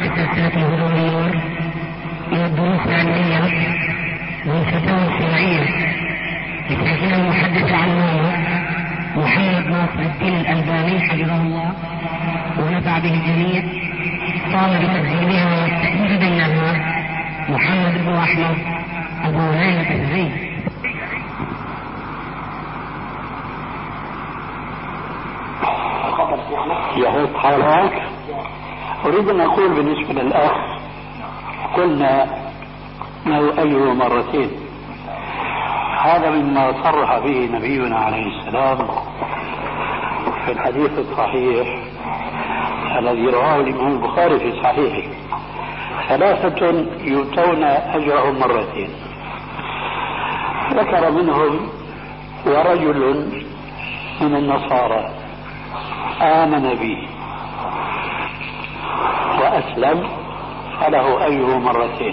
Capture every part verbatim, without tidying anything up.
في سلسلة الهدى والنور من الدروس العلمية والفتاوى الشرعية لشيخنا المحدث العلامة محمد ناصر الدين الألباني حفظه الله ونفع به الجميع. قام بتسجيلها والتأليف بينها محمد بن أحمد أبو ليلى الزين. يهود حالك. أريد أن أقول بالنسبة للأخ قلنا له أيه مرتين، هذا مما صرح به نبينا عليه السلام في الحديث الصحيح الذي رواه الإمام البخاري في صحيحه: ثلاثة يؤتون أجرهم مرتين. ذكر منهم ورجل من النصارى آمن به وأسلم فله أجره مرتين.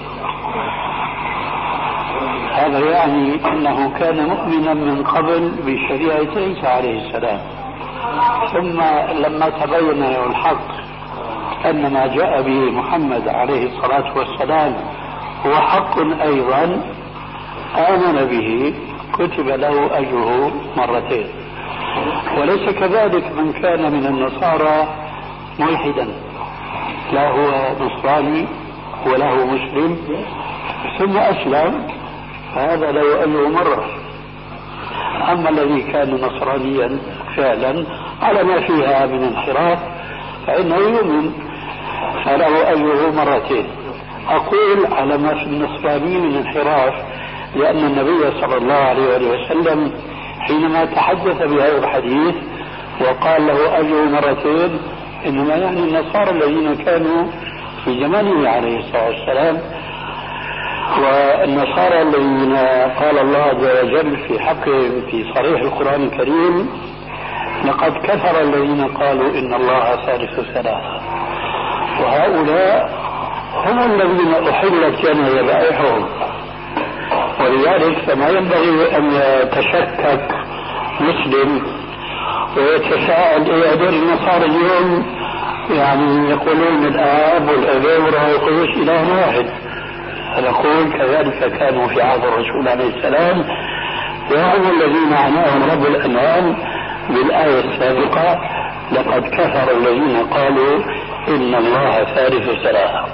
هذا يعني أنه كان مؤمنا من قبل بشريعة عيسى عليه السلام، ثم لما تبين له الحق أن ما جاء به محمد عليه الصلاة والسلام هو حق أيضا آمن به كتب له أجره مرتين. وليس كذلك من كان من النصارى ملحدا، لا هو نصراني ولا هو مسلم ثم أسلم، فهذا له أجر مرة. أما الذي كان نصرانيا فعلا على ما فيها من انحراف فإنه يؤمن فله أجره مرتين. أقول على ما في النصراني من انحراف لأن النبي صلى الله عليه وسلم حينما تحدث بهذا الحديث وقال له أجر مرتين إنما يعني النصارى الذين كانوا في زمانه عليه الصلاة والسلام، والنصارى الذين قال الله عز وجل في حقهم في صريح القرآن الكريم: لقد كفر الذين قالوا إن الله ثالث ثلاثة. وهؤلاء هم الذين أحلت لنا ذبائحهم، ولذلك فما ينبغي أن يتشكك مسلم ويتساءل إيه هذول النصارى اليوم يعني يقولون الآب والأبي والروح القدس إله واحد. نقول كذلك كانوا في عهد الرسول عليه السلام، وهم الذين عناهم رب الأنعام بالآية السابقة: لقد كفر الذين قالوا إن الله ثالث ثلاثة.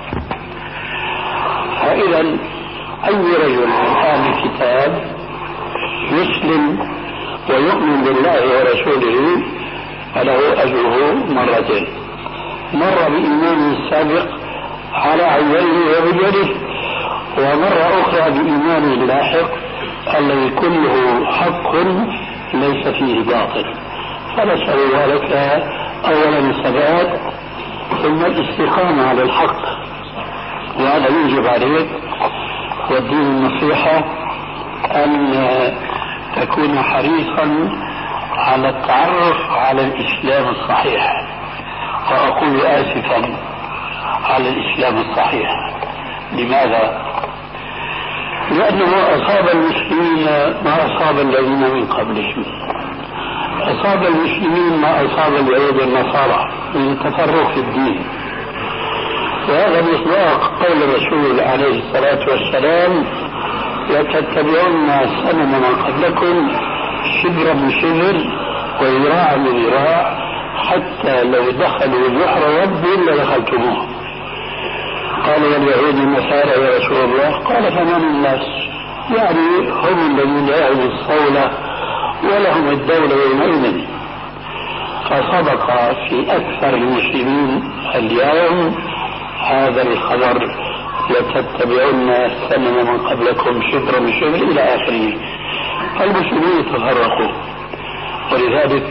فإذا أي رجل من أهل الكتاب يسلم ويؤمن بالله ورسوله فله أجره مرتين: مرة بإيمانه السابق على عينه وبجره، ومرة أخرى بإيمانه اللاحق الذي كله حق ليس فيه باطل. فنسأل ذلك أولا الثبات ثم الاستقامة على الحق، وهذا يجب عليك. والدين النصيحة أن تكون حريصا على التعرف على الإسلام الصحيح، وأقول آسفا على الإسلام الصحيح. لماذا؟ لأنه أصاب المسلمين ما أصاب الذين من قبلهم، أصاب المسلمين ما أصاب اليهود والنصارى من التفرق في الدين. وهذا مصداق قول الرسول عليه الصلاة والسلام: لتتبعون سنن من قبلكم شبرا بشبر وذراعا بذراع حتى لو دخلوا جحر رب لدخلتموه. قال: واليهود النصارى يا رسول الله؟ قال: فمن الناس؟ يعني هم الذين لهم الصولة ولهم الدولة يومئذ. فصدق في أكثر المسلمين اليوم هذا الخبر: لتتبعون سنن من قبلكم شبرا بشبر إلى آخره. المسلمين تفرقوا، ولذلك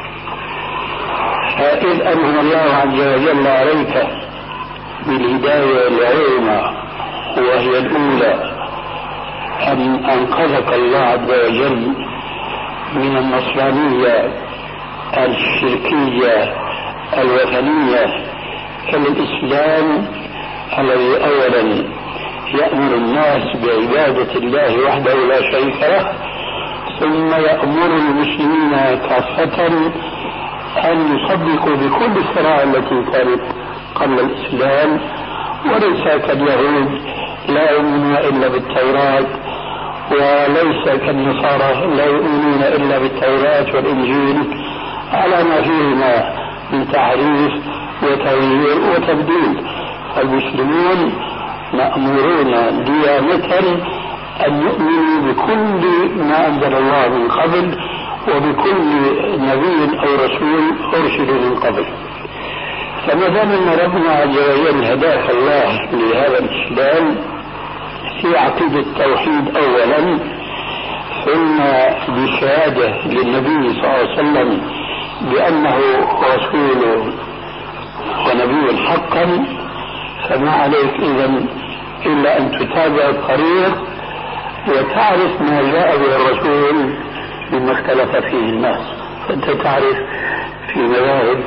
إذ أنعم الله عز وجل عليك بالهداية العظمى وهي الأولى أن أنقذك الله عز وجل من النصرانية الشركية الوثنية إلى الإسلام الذي أولا يأمر الناس بعبادة الله وحده لا شريك له، ثم يأمر المسلمين كافة أن يصدقوا بكل الشرائع التي كانت قبل الإسلام وليس كاليهود لا يؤمنون إلا بالتوراة، وليس كالنصارى لا يؤمنون إلا بالتوراة والإنجيل على ما فيهما من تحريف وتغيير وتبديل. المسلمون مأمورون ديانة أن يؤمنوا بكل ما أنزل الله من قبل وبكل نبي أو رسول أرسل من قبل. فما دام أن ربنا عز وجل هداك الله لهذا الإسلام في عقيدة التوحيد أولا، ثم بشهادة للنبي صلى الله عليه وسلم بأنه رسول ونبي حقا، فما عليك إذن إلا أن تتابع الطريق وتعرف ما جاء به الرسول مما اختلف فيه الناس. فأنت تعرف في مذاهب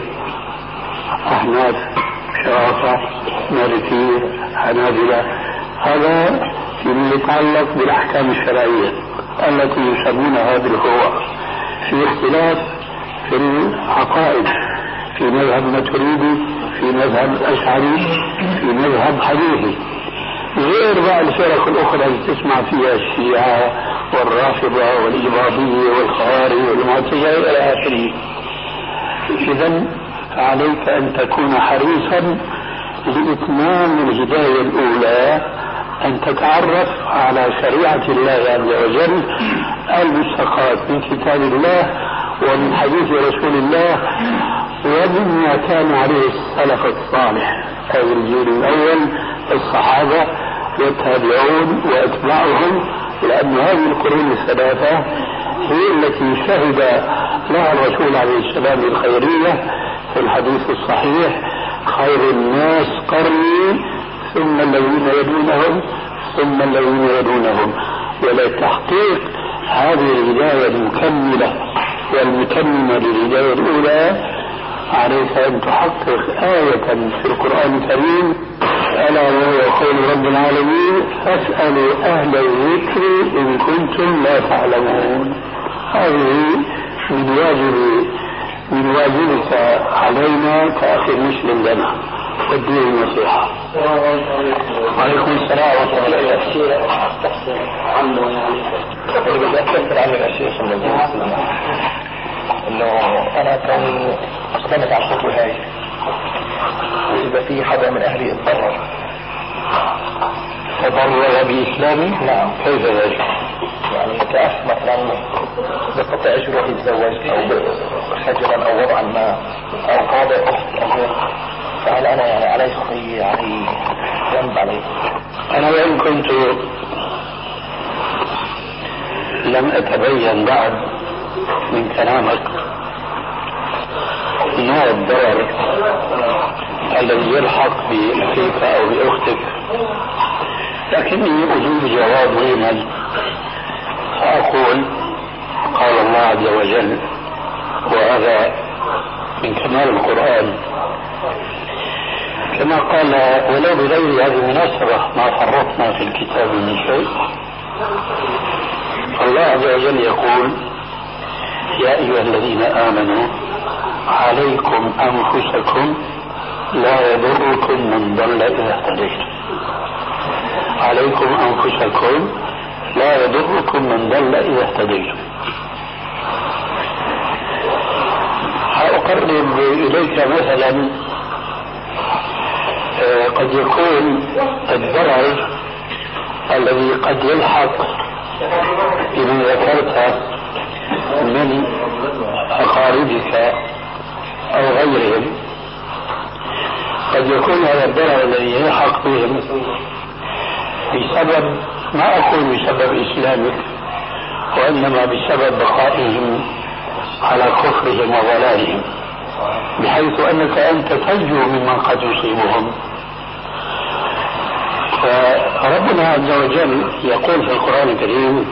أحناف، شافعية، مالكية، حنابلة، هذا فيما يتعلق بالأحكام الشرعية التي يسمونها بالفروع. في اختلاف في العقائد، في مذهب ماتريدي، في مذهب أشعري، في مذهب حديثي، غير بقى الفرق الأخرى اللي تسمع فيها الشيعة والرافضة والإباضية والخوارج والمعتزلة إلى آخره. إذن عليك أن تكون حريصا لإتمام الهداية الأولى، أن تتعرف على شريعة الله عز وجل المستقاة من كتاب الله ومن حديث رسول الله ومما كان عليه السلف الصالح، أي الجيل الأول الصحابة والتابعون وأتباعهم، لأن هذه القرون الثلاثة هي التي شهد لها الرسول عليه السلام بالخيرية في الحديث الصحيح: خير الناس قرني ثم الذين يدونهم ثم الذين يدونهم. ولتحقيق هذه الهداية المكملة والمتممة للهداية الأولى عليك أن تحقق آية في القرآن الكريم ألا وهو قول رب العالمين: فاسألوا أهل الذكر إن كنتم لا تعلمون. هذه من واجب من واجبك علينا كأخي مسلم لنا والدين النصيحة. وعليكم السلام ورحمة الله وبركاته. عنه يعني اللي بدي أكثر عن الأشياء صلى الله عليه وسلم إنه أنا كان أقدمت على الخطوة هاي، إذا في حدا من أهلي اضطرر تضرر بإسلامي؟ نعم. كيف ذلك؟ يعني كأخ مثلا بستطيع يروح يتزوج أو خجلا أو وضعا ما أو قاضي أخت أو غير، فهل أنا يعني علي خطية علي ذنب علي؟ أنا وإن كنت لم أتبين بعد من كلامك نوع الضرر الذي يلحق بأخيك أو بأختك، لكني أجيب جواب مهما فأقول: قال الله عز وجل، وهذا من كمال القرآن كما قال: ولو بغير هذه المناسبة ما فرطنا في الكتاب من شيء. الله عز وجل يقول: يا أيها الذين آمنوا عليكم أنفسكم لا يضركم من ضل إذا اهتديتم. عليكم أنفسكم لا يضركم من ضل إذا اهتديتم. أقرب إليك مثلا قد يكون الضرر الذي قد يلحق بمن ذكرت من أقاربك أو غيرهم، قد يكون هذا الضرر الذي يلحق بهم بسبب، ما أقول بسبب إسلامك، وإنما بسبب بقائهم على كفرهم وضلالهم، بحيث أنك أنت تنجو ممن قد يصيبهم. فربنا عز وجل يقول في القرآن الكريم: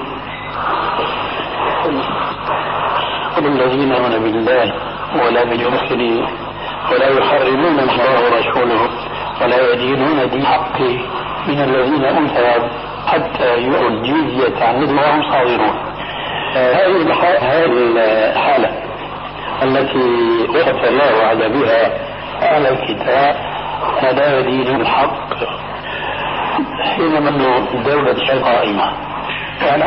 قل الذين آمنوا بالله ولا بالرسل ولا يحرمون ما الله ورسوله ولا يدينون دين الحق من الذين أوتوا حتى يؤتوا الجزية عن يد وهم صاغرون. هذه الحالة التي وصف الله على بها أهل الكتاب لا يدين الحق حينما أنه دولة شيء قائمة يعني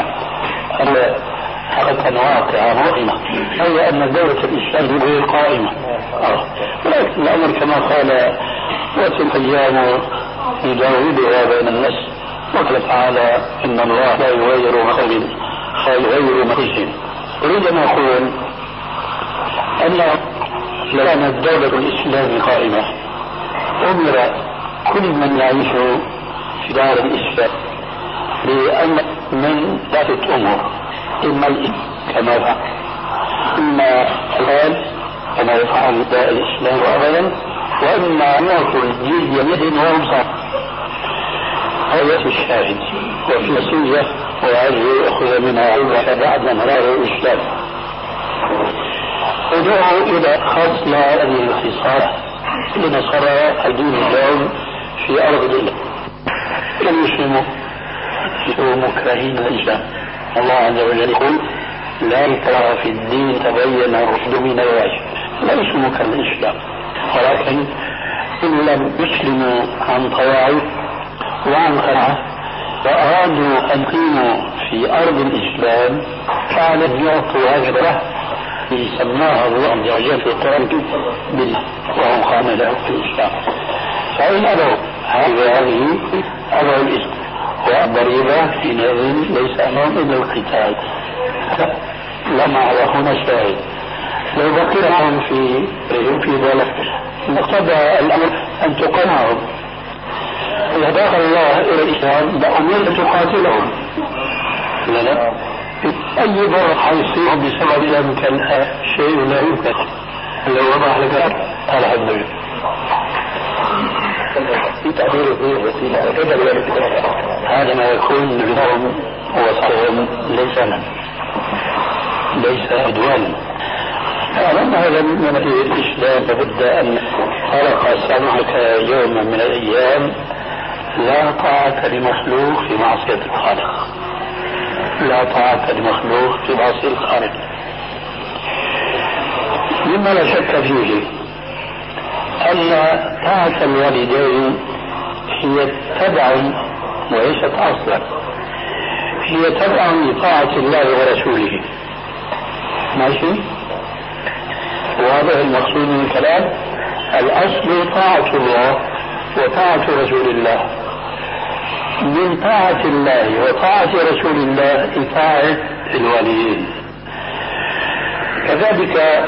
حقيقة واقعة مؤلمة أي أن دولة الإسلام هي قائمة آه. ولكن الأمر كما قال وتلك الأيام نداولها بين الناس وقال تعالى إن الله لا يغير ما يغير ما فيهم. أريد أن أقول أن لو كانت دولة الإسلام قائمة أمر كل من يعيش في دار الإسلام بأن من ثلاثة أمور إما الإسلام كما فعل إما الآن كما يفعل داء الإسلام أبدا وإما يأكل الجزية يد وهم صار آية الشاهد وفي وصية وهذه أخذ منها عبرة بعد مرار الإسلام ودعوا إلى خاصة هذه الخصال لنصر الدين اليوم في أرض الله لم يسلموا مكرهين الإسلام. الله عز وجل يقول لا إكراه في الدين تبين الرشد من الغي ليسوا مكره الإسلام ولكن إن لم يسلموا عن طواعي وعن خلعه وأرادوا أن يقيموا في أرض الإسلام فعلا يعطوا هذا يسماها الله عز وجل في القرآن بالله وهم خاملة في الإسلام فإن أبوا هذه أبوا الإسلام والضريبة حينئذ ليس أمام إلا القتال لما هنا شاهد لو بقي معهم في في بلد مقتضى الأمر أن تقنعهم إذا دخل الله إلى الإسلام بأمر أن تقاتلهم لا لا أي ضرر حيصير بسبب ذلك كان شيء لا يمكن لو وضع لك هذا حد في تعبير فيه وسيلة هذا ما يكون بهم وصفهم ليس من ليس عدوانا أعلم هذا من الإسلام لابد أن خلق سمعك يوما من الأيام لا طاعة لمخلوق في معصية الخالق لا طاعة لمخلوق في معصية الخالق مما لا شك فيه أن طاعة الوالدين هي تبع وليست أصلا هي تبع لطاعة الله ورسوله ماشي واضح المقصود من الكلام الأصل طاعة الله وطاعة رسول الله من طاعة الله وطاعة رسول الله إطاعة الوالدين كذلك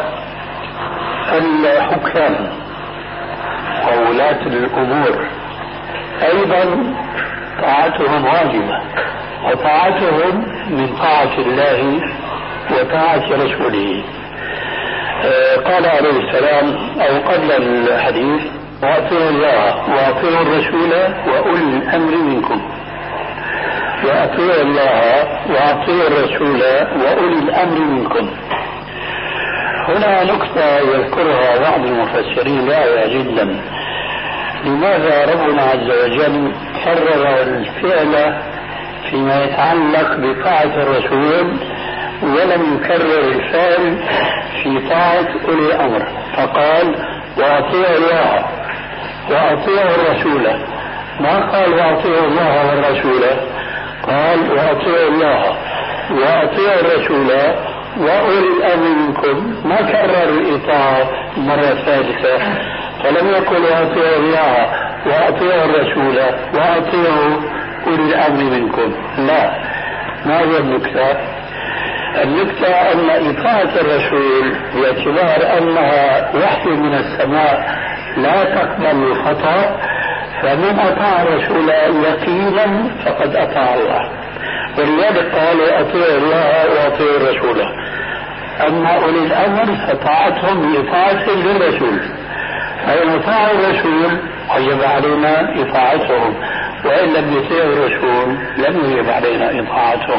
الحكام وولاة الأمور أيضا طاعتهم واجبة وطاعتهم من طاعة الله وطاعة رسوله آه قال عليه السلام أو قبل الحديث وأطيعوا الله وأطيعوا الرسول وأولي الأمر منكم وأطيعوا الله وأطيعوا الرسول وأولي الأمر منكم. هنا نكتة يذكرها بعض المفسرين رائعة جدا لماذا ربنا عز وجل كرر الفعل فيما يتعلق بطاعة الرسول ولم يكرر الفعل في طاعة أولي الأمر فقال وأطيعوا الله وأطيعوا الرسول ما قال وأطيعوا الله والرسول قال وأطيعوا الله وأطيعوا الرسول وأولي الأمر منكم ما كرر الإطاعة مرة ثالثة فلم يقل وأطيعوا الله وأطيعوا الرسول وأطيعوا أولي الأمر منكم لا ما هي النكتة؟ النكتة أن إطاعة الرسول باعتبار أنها وحي من السماء لا تقبل الخطأ فمن أطاع الرسول يقينا فقد أطاع الله ولذلك قالوا أطيعوا الله وأطيعوا الرسول أما أولي الأمر فطاعتهم بإطاعة للرسول فإن أطاعوا الرسول وجب علينا إطاعتهم وإن لم يطيعوا الرسول لم يجب علينا إطاعتهم.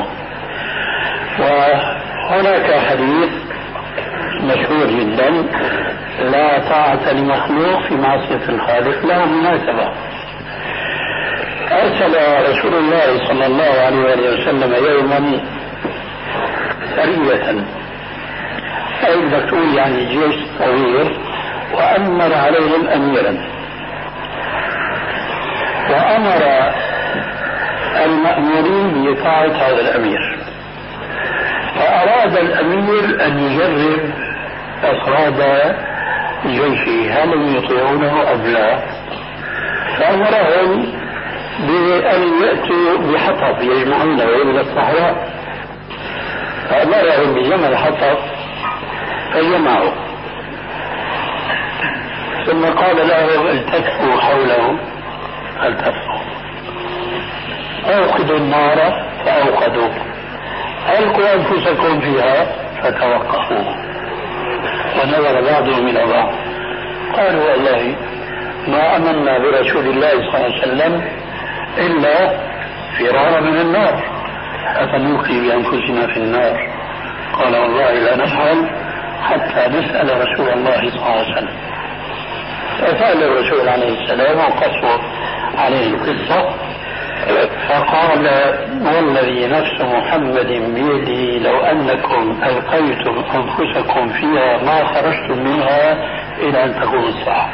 وهناك حديث مشهور جدا لا طاعة لمخلوق في معصية الخالق له مناسبة. أرسل رسول الله صلى الله عليه وسلم يوما سرية أي بتقول يعني جيش طويل وأمر عليهم أميرا وأمر المأمورين بطاعة هذا الأمير. فأراد الأمير أن يجرب أفراد جيشه هل يطيعونه أم لا، فأمرهم بأن يأتوا بحطب يجمعونه إلى الصحراء، فأمرهم بجمع الحطب فجمعوا، ثم قال لهم التفوا حوله، التفوا، أوقدوا النار فأوقدوا، ألقوا أنفسكم فيها فتوقفوا. ونظر بعضهم إلى بعض قالوا والله ما أمنا برسول الله صلى الله عليه وسلم إلا فرارا من النار، أفنلقي بأنفسنا في النار؟ قال والله لا نفعل حتى نسأل رسول الله صلى الله عليه وسلم. فسأل الرسول عليه السلام وقصوا عليه القصة، فقال والذي نفس محمد بيده لو أنكم ألقيتم أنفسكم فيها ما خرجتم منها إلى أن تقوم الساعة.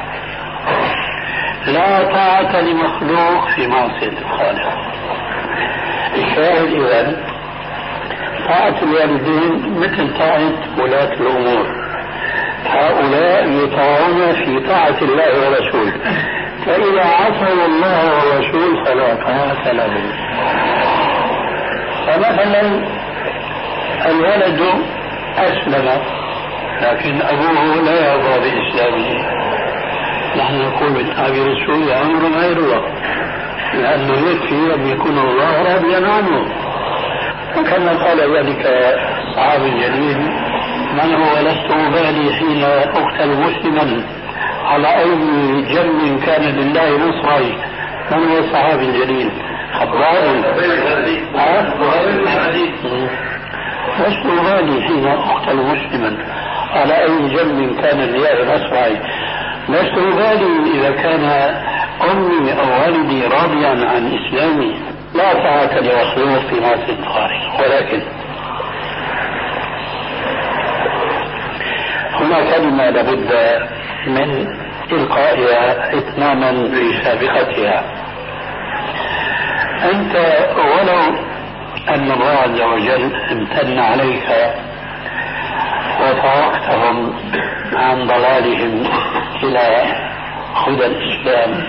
لا طاعة لمخلوق في معصية الخالق. الشاهد إذن طاعة الوالدين مثل طاعة ولاة الأمور، هؤلاء يطاعون في طاعة الله ورسوله، فإذا عصوا الله والرسول فلا طاعة لهم. فمثلا الولد أسلم لكن أبوه لا يرضى بإسلامه، نحن نقول بالتعبير السوري أمر غير الله، لأنه يكفي أن يكون الله راضيا عنه. وكما قال ذلك الصحابي الجليل من هو لست أبالي حين أقتل مسلما على أي جنب كان لله نصري. من هو الصحابي الجليل؟ خبار لست أبالي حين أقتل مسلما على أي جنب كان لله نصري، لست أبالي إذا كان أمي أو والدي راضيا عن إسلامي. لا طاعة لمخلوق في معصية الخالق. ولكن هناك كلمة لابد من إلقائها إتماما لسابقتها. أنت ولو أن الله عز وجل امتن عليك وفرقتهم عن ضلالهم إلى هدى الإسلام،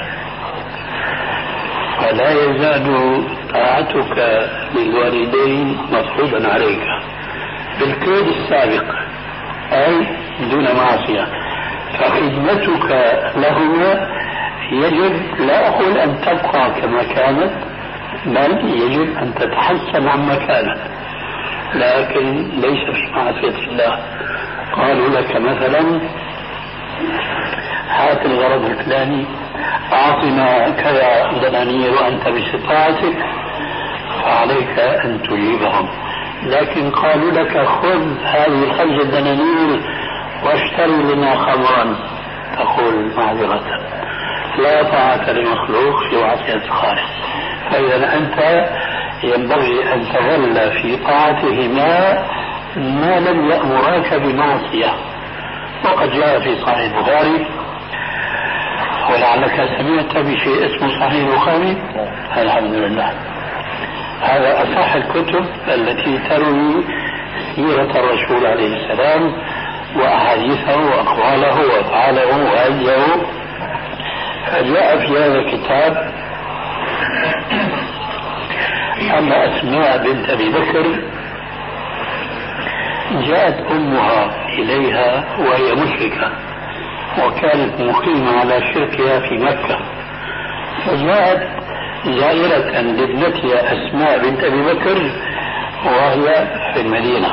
فلا يزال طاعتك للوالدين مفروضا عليك بالكيد السابق، أي دون معصية. فخدمتك لهما يجب لا أقول أن تبقى كما كانت، بل يجب أن تتحسن عما كانت، لكن ليس في معصية الله. قالوا لك مثلا هات الغرض الفلاني، أعطنا كذا دنانير وأنت باستطاعتك، فعليك أن تجيبهم. لكن قالوا لك خذ هذه الخمسة دنانير واشتري لنا خمرا، تقول معذرة. لا طاعة لمخلوق في معصية الخالق. فإذا أنت ينبغي أن تظل في طاعتهما ما لم يأمراك بمعصية. وقد جاء في صحيح البخاري، ولعلك سمعت بشيء اسمه صحيح البخاري. الحمد لله، هذا أصح الكتب التي تروي سيرة الرسول عليه السلام وأحاديثه وأقواله وأفعاله وهديه. فجاء في هذا الكتاب أن أسماء بنت أبي بكر جاءت أمها إليها وهي مشركة، وكانت مقيمة على شركها في مكة، فجاءت زائرة لابنتها أسماء بنت أبي بكر وهي في المدينة،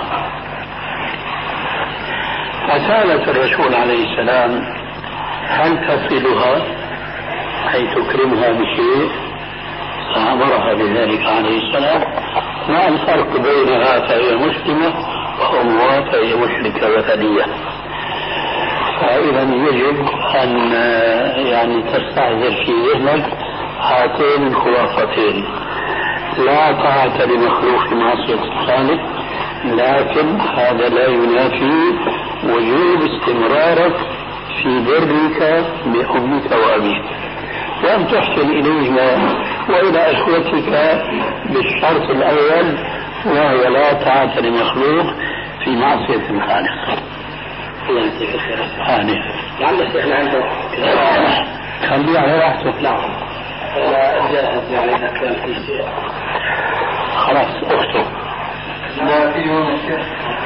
فسألت الرسول عليه السلام هل تصلها أي تكرمها بشيء؟ فأمرها بذلك عليه السلام. ما الفرق بينها فهي مسلمة وأمها فهي مشركة وثنية؟ فإذا يجب أن يعني تستحضر في ذهنك هاتين الخلاصتين: لا طاعة لمخلوق في معصية الخالق، لكن هذا لا ينافي وجوب استمرارك في برك بأمك وأبيك. وأن تحسن إليهما وإلى أخوتك بالشرط الأول، وهو لا طاعة لمخلوق في معصية الخالق. الله يعطيك الخير. آمين. لعل الشيخ عنده خليه على راحته. نعم. لا جاهز يعني إذا كان في شيء. خلاص اكتب. لا في يوم الشيخ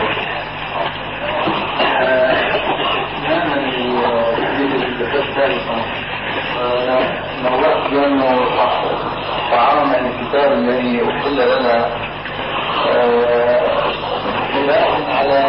نعمل في الثالثة نوعت بأنه طعام الكتاب الذي أحل لنا بناء على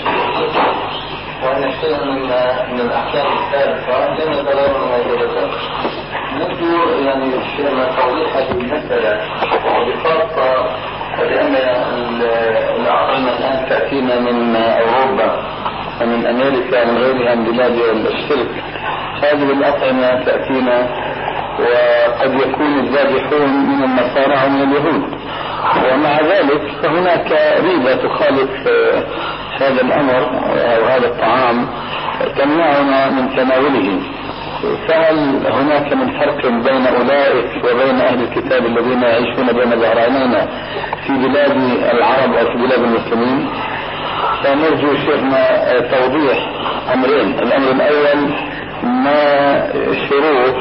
وأن شيئا من من الأحكام السابقة لم يتغير موجودة. نرجو يعني توضيح هذه المسألة بخاصة لأن الأطعمة الآن تأتينا من أوروبا ومن أمريكا ومن غيرها من بلاد الشرق. هذه الأطعمة تأتينا وقد يكون الذابحون من النصارى ومن اليهود، ومع ذلك فهناك ريبة تخالف هذا الأمر أو هذا الطعام تمنعنا من تناوله. فهل هناك من فرق بين أولئك وبين أهل الكتاب الذين يعيشون بين ظهرانينا في بلاد العرب أو في بلاد المسلمين؟ فنرجو شيخنا توضيح أمرين. الأمر الأول ما شروط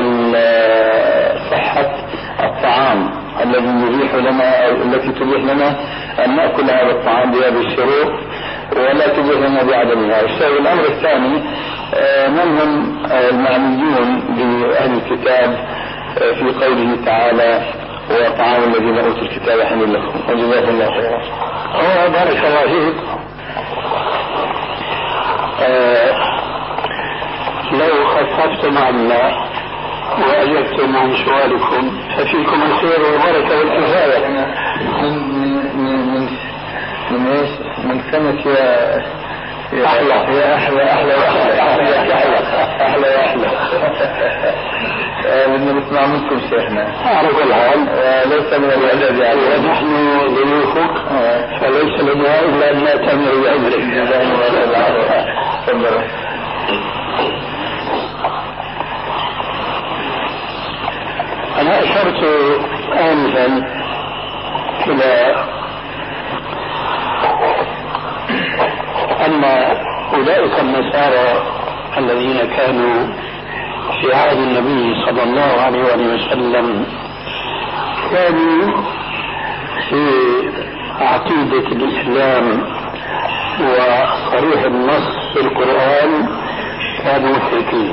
صحة الطعام الذي يبيح لنا أو التي تبيح لنا أن نأكل هذا الطعام بهذه الشروط ولا تبيح لنا بعدمها. الأمر الثاني من هم المعنيون بأهل الكتاب في قوله تعالى وطعام الذين أوتوا الكتاب حل لكم وجزاكم الله خيرا. بارك الله فيك. لو خففتم عنا وأجبتم عن سؤالكم ففيكم الخير والبركة والكفاية. من من من من ايش؟ من سمك يا يا أحلى يا أحلى أحلى أحلى أحلى أحلى أحلى بدنا نسمع منكم شيخنا. على كل حال ليس من الإعداد يعني ونحن ضيوفك فليس لنا إلا أن نأتمر بأمرك. أنا أشرت آنفا إلى أن أولئك النصارى الذين كانوا في عهد النبي صلى الله عليه وسلم كانوا في عقيدة الإسلام وصريح النص في القرآن كانوا مشركين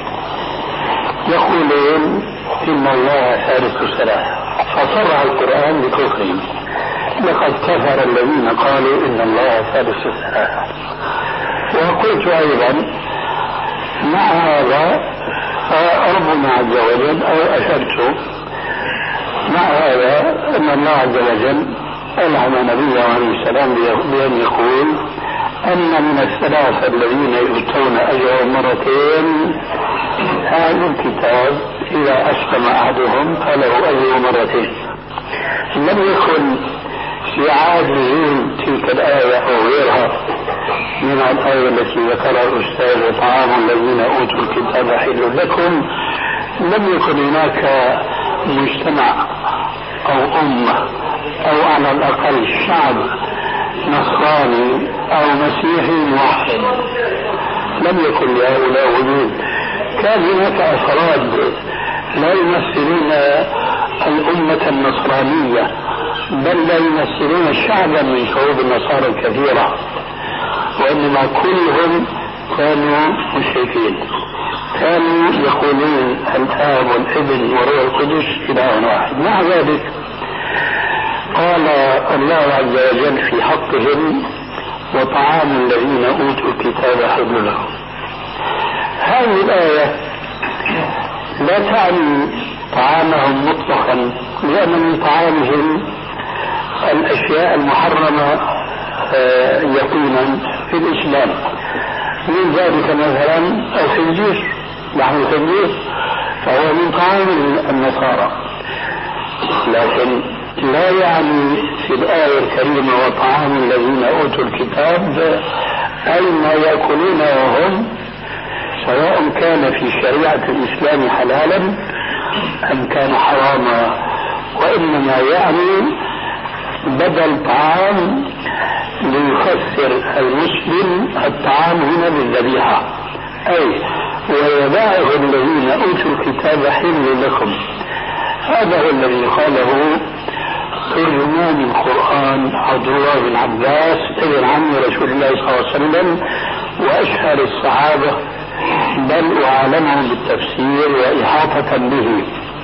يقولون إن الله ثالث ثلاثة، فصرح القرآن بكفرهم. لقد كفر الذين قالوا إن الله ثالث ثلاثة. وقلت أيضا مع هذا ربنا عز وجل أو أشرت مع هذا أن الله عز وجل ألهم نبيه عليه السلام بأن يقول أن من الثلاثة الذين يؤتون أجرهم مرتين هذا الكتاب إذا أسلم أحدهم فله أجر مرتين. لم يكن في عادهم تلك الآية أو غيرها من الآية التي ذكرها الأستاذ وطعام الذين أوتوا الكتاب حل لكم. لم يكن هناك مجتمع أو أمة أو على الأقل شعب نصراني أو مسيحي موحد، لم يكن لهؤلاء وجود. كان هناك أفراد لا يمثلون الأمة النصرانية بل لا يمثلون شعبا من شعوب النصارى الكثيرة، وإنما كلهم كانوا مشركين. كانوا يقولون الآب والابن والروح القدس إله واحد. مع ذلك قال الله عز وجل في حقهم وطعام الذين أوتوا الكتاب حل لهم. هذه الآية لا تعني طعامهم مطلقا، لأن من طعامهم الأشياء المحرمة يقينا في الإسلام، من ذلك مثلا الخنزير، لحم الخنزير فهو من طعام النصارى، لكن لا يعني في الآية الكريمة وطعام الذين أوتوا الكتاب أين يأكلون وهم سواء كان في شريعة الإسلام حلالا أم كان حراما، وإنما يعني بدل طعام ليفسر المسلم الطعام هنا بالذبيحة، أي ويبائه الذين أوتوا الكتاب حل لكم. هذا هو الذي قاله ترجمان القرآن عبد الله بن عباس ابن عم رسول الله صلى الله عليه وسلم وأشهر الصحابة، بل وعالمهم بالتفسير وإحاطة به.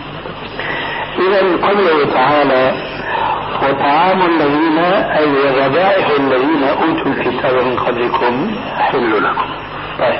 إذا قوله تعالى وطعام الذين أي وذبائح الذين أوتوا الكتاب من قبلكم حل لكم. طيب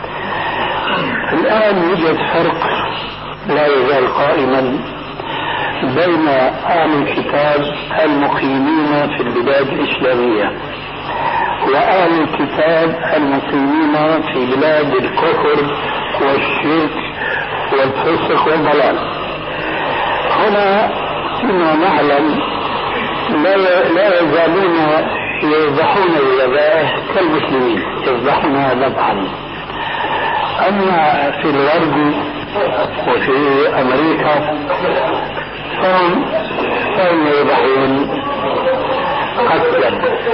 الآن يوجد فرق لا يزال قائما بين أهل الكتاب المقيمين في البلاد الإسلامية وأهل الكتاب المقيمين في بلاد الكفر والشرك والفسق والضلال. هنا كما نعلم لا لا يزالون يذبحون الذبائح كالمسلمين يذبحونها ذبحا. أما في الغرب وفي أمريكا فهم فهم يذبحون قتلا،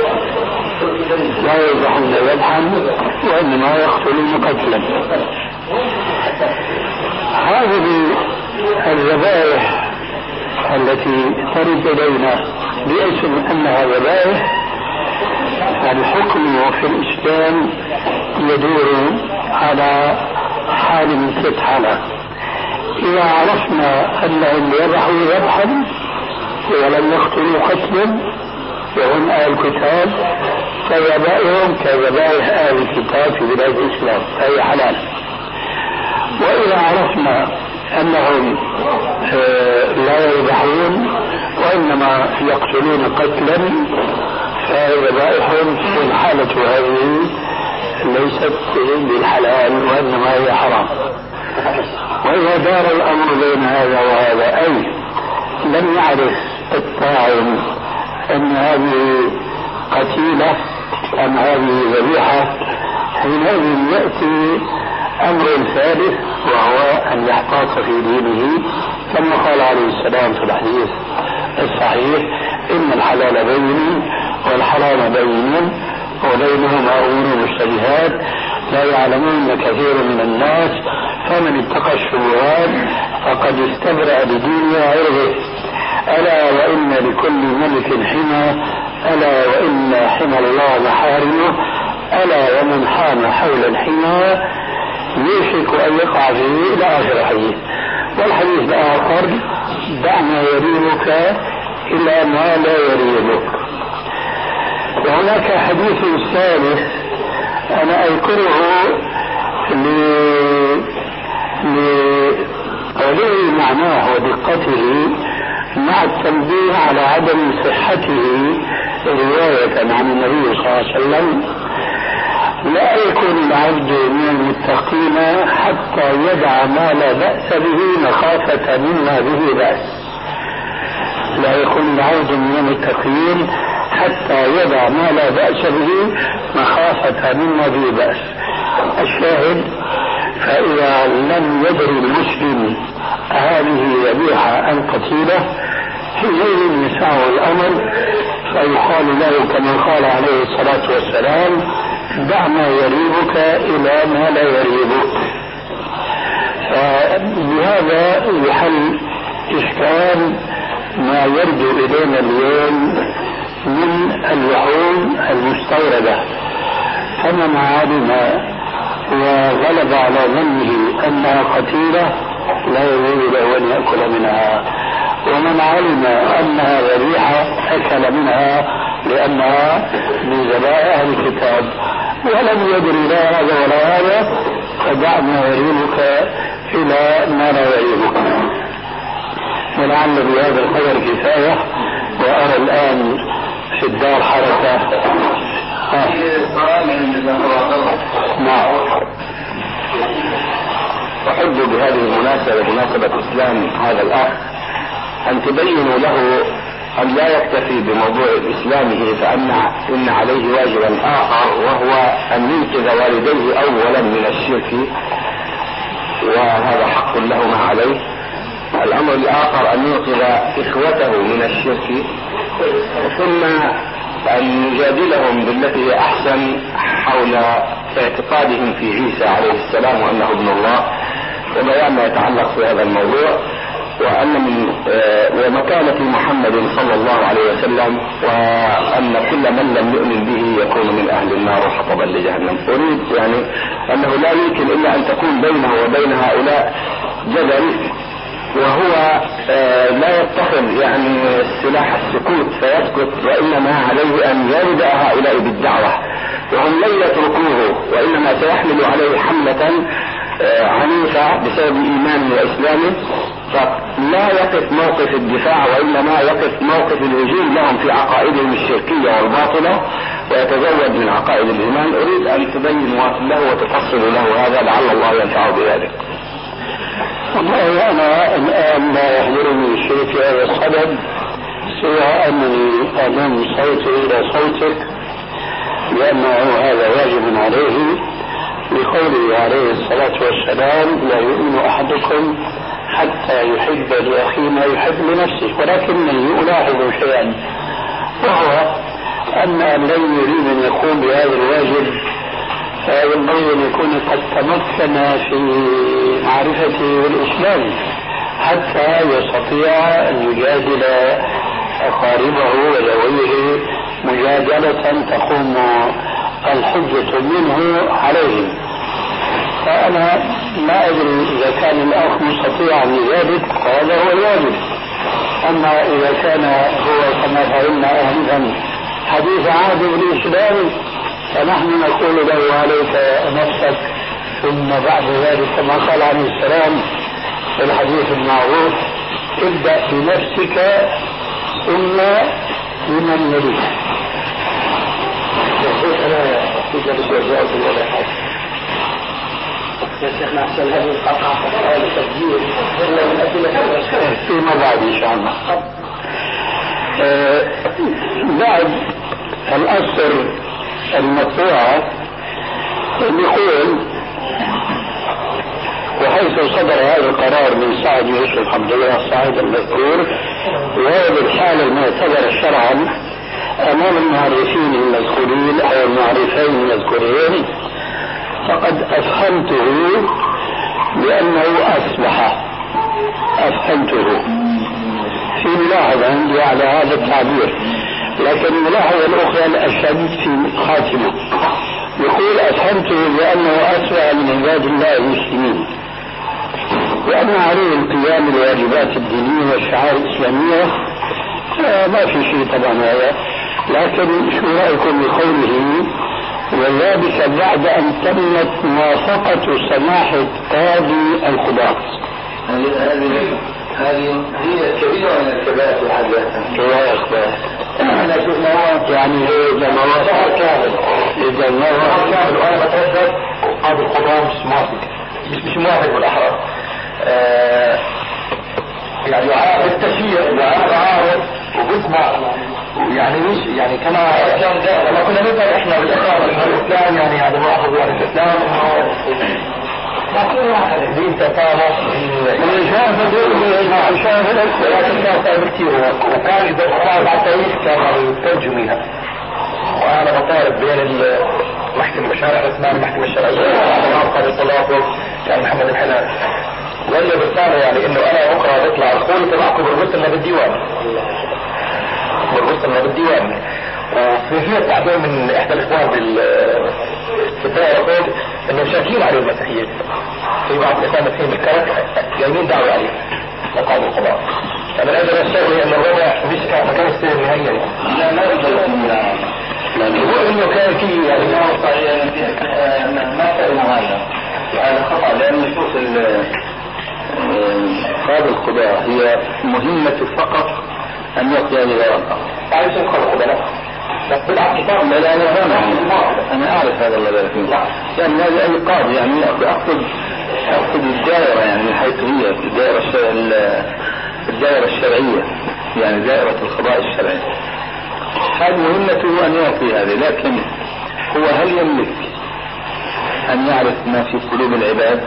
لا يذبحون ذبحا وإنما يقتلون قتلا. هذه الذبائح التي ترد إلينا باسم أنها ذبائح، الحكم في الإسلام يدور على حال من ست حالات. إذا عرفنا أنهم يذبحوا ذبحا ولم يقتلوا قتلا وهم أهل الكتاب فذبائحهم كذبائح أهل الكتاب في بلاد الإسلام فهي حلال. وإذا عرفنا أنهم لا يذبحون وإنما يقتلون قتلا فذبائحهم في الحالة هذه ليست بالحلال وإنما هي حرام. وإذا دار الأمر بين هذا وهذا أي لم يعرف الطاعن أن هذه قتيلة أم هذه ذبيحة، حينئذ يأتي أمر ثالث وهو أن يحتاط في دينه كما قال عليه السلام في الحديث الصحيح إن الحلال بين والحرام بين وبينهما أمور مشتبهات لا يعلمون كثير من الناس فمن اتقى الشبهات فقد استبرأ بدينه وعرضه. ألا وإن لكل ملك حمى ألا وإن حمى الله محارمه ألا ومن حام حول الحمى يوشك أن يقع فيه إلى آخر الحديث. والحديث الآخر دع ما يريبك إلى ما لا يريبك. وهناك حديث ثالث أنا أذكره لقوله معناه ودقته مع التنبيه على عدم صحته رواية عن النبي صلى الله عليه وسلم. لا يكون العبد من المتقين حتى يدع ما لا بأس به مخافة مما به بأس. لا يكون العبد من المتقين حتى يدع ما لا بأس به مخافة مما به بأس. الشاهد فإذا لم يدري المسلم هذه ذبيحة أم قتيلة حينئذ يسعه الأمر فيقال له كما قال عليه الصلاة والسلام دع ما يريبك إلى ما لا يريبك. فبهذا يحل إشكال ما يرجو إلينا اليوم من اللحوم المستوردة. فمن علم وغلب على ظنه أنها قتيلة لا يجوز له أن يأكل منها، ومن علم أنها ذبيحة أكل منها لأنها من ذبائح أهل الكتاب، ولم يدري لا هذا ولا هذا فدع ما يريبك إلى ما لا يريبك. ولعل بهذا القدر كفاية. وأرى الآن في الدار حركة. نعم. أحب بهذه المناسبة مناسبة إسلام هذا الأخ أن تبينوا له أن لا يكتفي بموضوع إسلامه فإن إن عليه واجبا آخر وهو أن ينقذ والديه أولا من الشرك وهذا حق لهما عليه. الأمر الآخر أن ينقذ إخوته من الشرك، ثم أن يجادلهم بالتي هي أحسن حول اعتقادهم في عيسى عليه السلام وأنه ابن الله، وبيان ما يتعلق في هذا الموضوع، وأن من ومكانة محمد صلى الله عليه وسلم، وأن كل من لم يؤمن به يكون من أهل النار وحطبا لجهنم. أريد يعني أنه لا يمكن إلا أن تكون بينه وبين هؤلاء جدل، وهو لا يتخذ يعني سلاح السكوت فيسكت، وإنما عليه أن يبدأ هؤلاء بالدعوة، وهم لن يتركوه، وإنما سيحمل عليه حملة عنيفة بسبب إيمانه وإسلامه، فلا يقف موقف الدفاع، وإنما يقف موقف الهجوم لهم في عقائدهم الشركية والباطلة، ويتزود من عقائد الإيمان. أريد أن تبين له وتفصل له هذا لعل الله ينفع بذلك. والله أنا الآن لا يحضرني شيء في هذا الصدد سوى أنني أضم صوتي إلى صوتك، لأنه هذا واجب عليه، لقوله عليه الصلاة والسلام: لا يؤمن أحدكم حتى يحب لأخيه ما يحب لنفسه. ولكنني ألاحظ شيئا، وهو أن الذي يريد أن يقوم بهذا الواجب ينبغي أن يكون قد تمكن في معرفته بالإسلام حتى يستطيع أن يجادل أقاربه وذويه مجادلة تقوم الحجة منه عليهم. فأنا ما أدري إذا كان الأخ مستطيعا لذلك فهذا هو الواجب. أما إذا كان هو كما فهمنا أهلا حديث عهد بالإسلام، فنحن نقول له: عليك نفسك، ثم بعد ذلك كما قال عليه السلام في الحديث المعروف: ابدأ بنفسك ثم بمن يليك. يا شيخنا أحسن هذه القطعة هذا تسجيل ولا من أجل فيما بعد إن شاء الله. آه بعد الأثر المطبوعة يقول: وحيث صدر هذا القرار من سعد يوسف حمد الله الصاعد المذكور، وهو بالحال المعتبر شرعا أمام المعرفين المذكورين أو المعرفين المذكورين، فقد أفهمته بأنه أصبح أفهمته في ملاحظة عندي على هذا التعبير، لكن الملاحظة الأخرى الأشد في خاتمة. يقول: أفهمته بأنه أصبح من عباد الله المسلمين، وأن عليه القيام بالواجبات الدينية والشعائر الإسلامية. ما في شيء طبعا هذا، لكن شو رأيكم بقوله: وذلك بعد أن تمت موافقة سماحة قاضي القضاة؟ هذه هذه هي كبيرة من الكبائر في حد ذاتها. أنا شفنا يعني إذا ما وافق كامل، إذا ما وافق كامل، وأنا بتردد قاضي القضاة مش موافق، مش مش موافق بالأحرار. آه يعني عارف التشيع وعارف وبسمع يعني مش يعني كما لما كنا نبدأ احنا بالإقرار انه الإسلام يعني هذا مؤخذ عن الإسلام انه دين تسامح من شاهد من شاهد ولكن كان صعب كثير، وكان إذا أخذ على التاريخ كان يترجميها. وأنا بطالب بين المحكمة الشرعية اسمها المحكمة الشرعية قاضي الطلاق كان محمد الحلال، ولا بالتالي يعني انه انا بكره بطلع الخول تبعكم بربطنا بالديوان بربطنا بالديوان وفي فيه تعبير من احدى الاخوان بال في الدائرة انه شاكين عليه المسيحيين، في بعض الاخوان المسيحيين بالكرك جايين دعوة عليه لقاضي القضاء. انا الان اشتغل ان الربع مش ما كان يستاهل نهائيا. لا لا لا يقول انه كان كي يعني ما كان مهاجم، هذا خطأ، لأن نصوص قاضي القضاء هي مهمة فقط أن يقضي بغيرها. تعرف شو قاضي القضاء؟ بس بالعكس كتاب لا لا لا أنا أعرف هذا المدار فيه، يعني هذا أي قاضي يعني أقصد أقصد الدائرة، يعني من حيث هي الدائرة الدائرة الشرعية، يعني دائرة القضاء الشرعي. هذه مهمته أن يعطي هذه، لكن هو هل يملك أن يعرف ما في قلوب العباد؟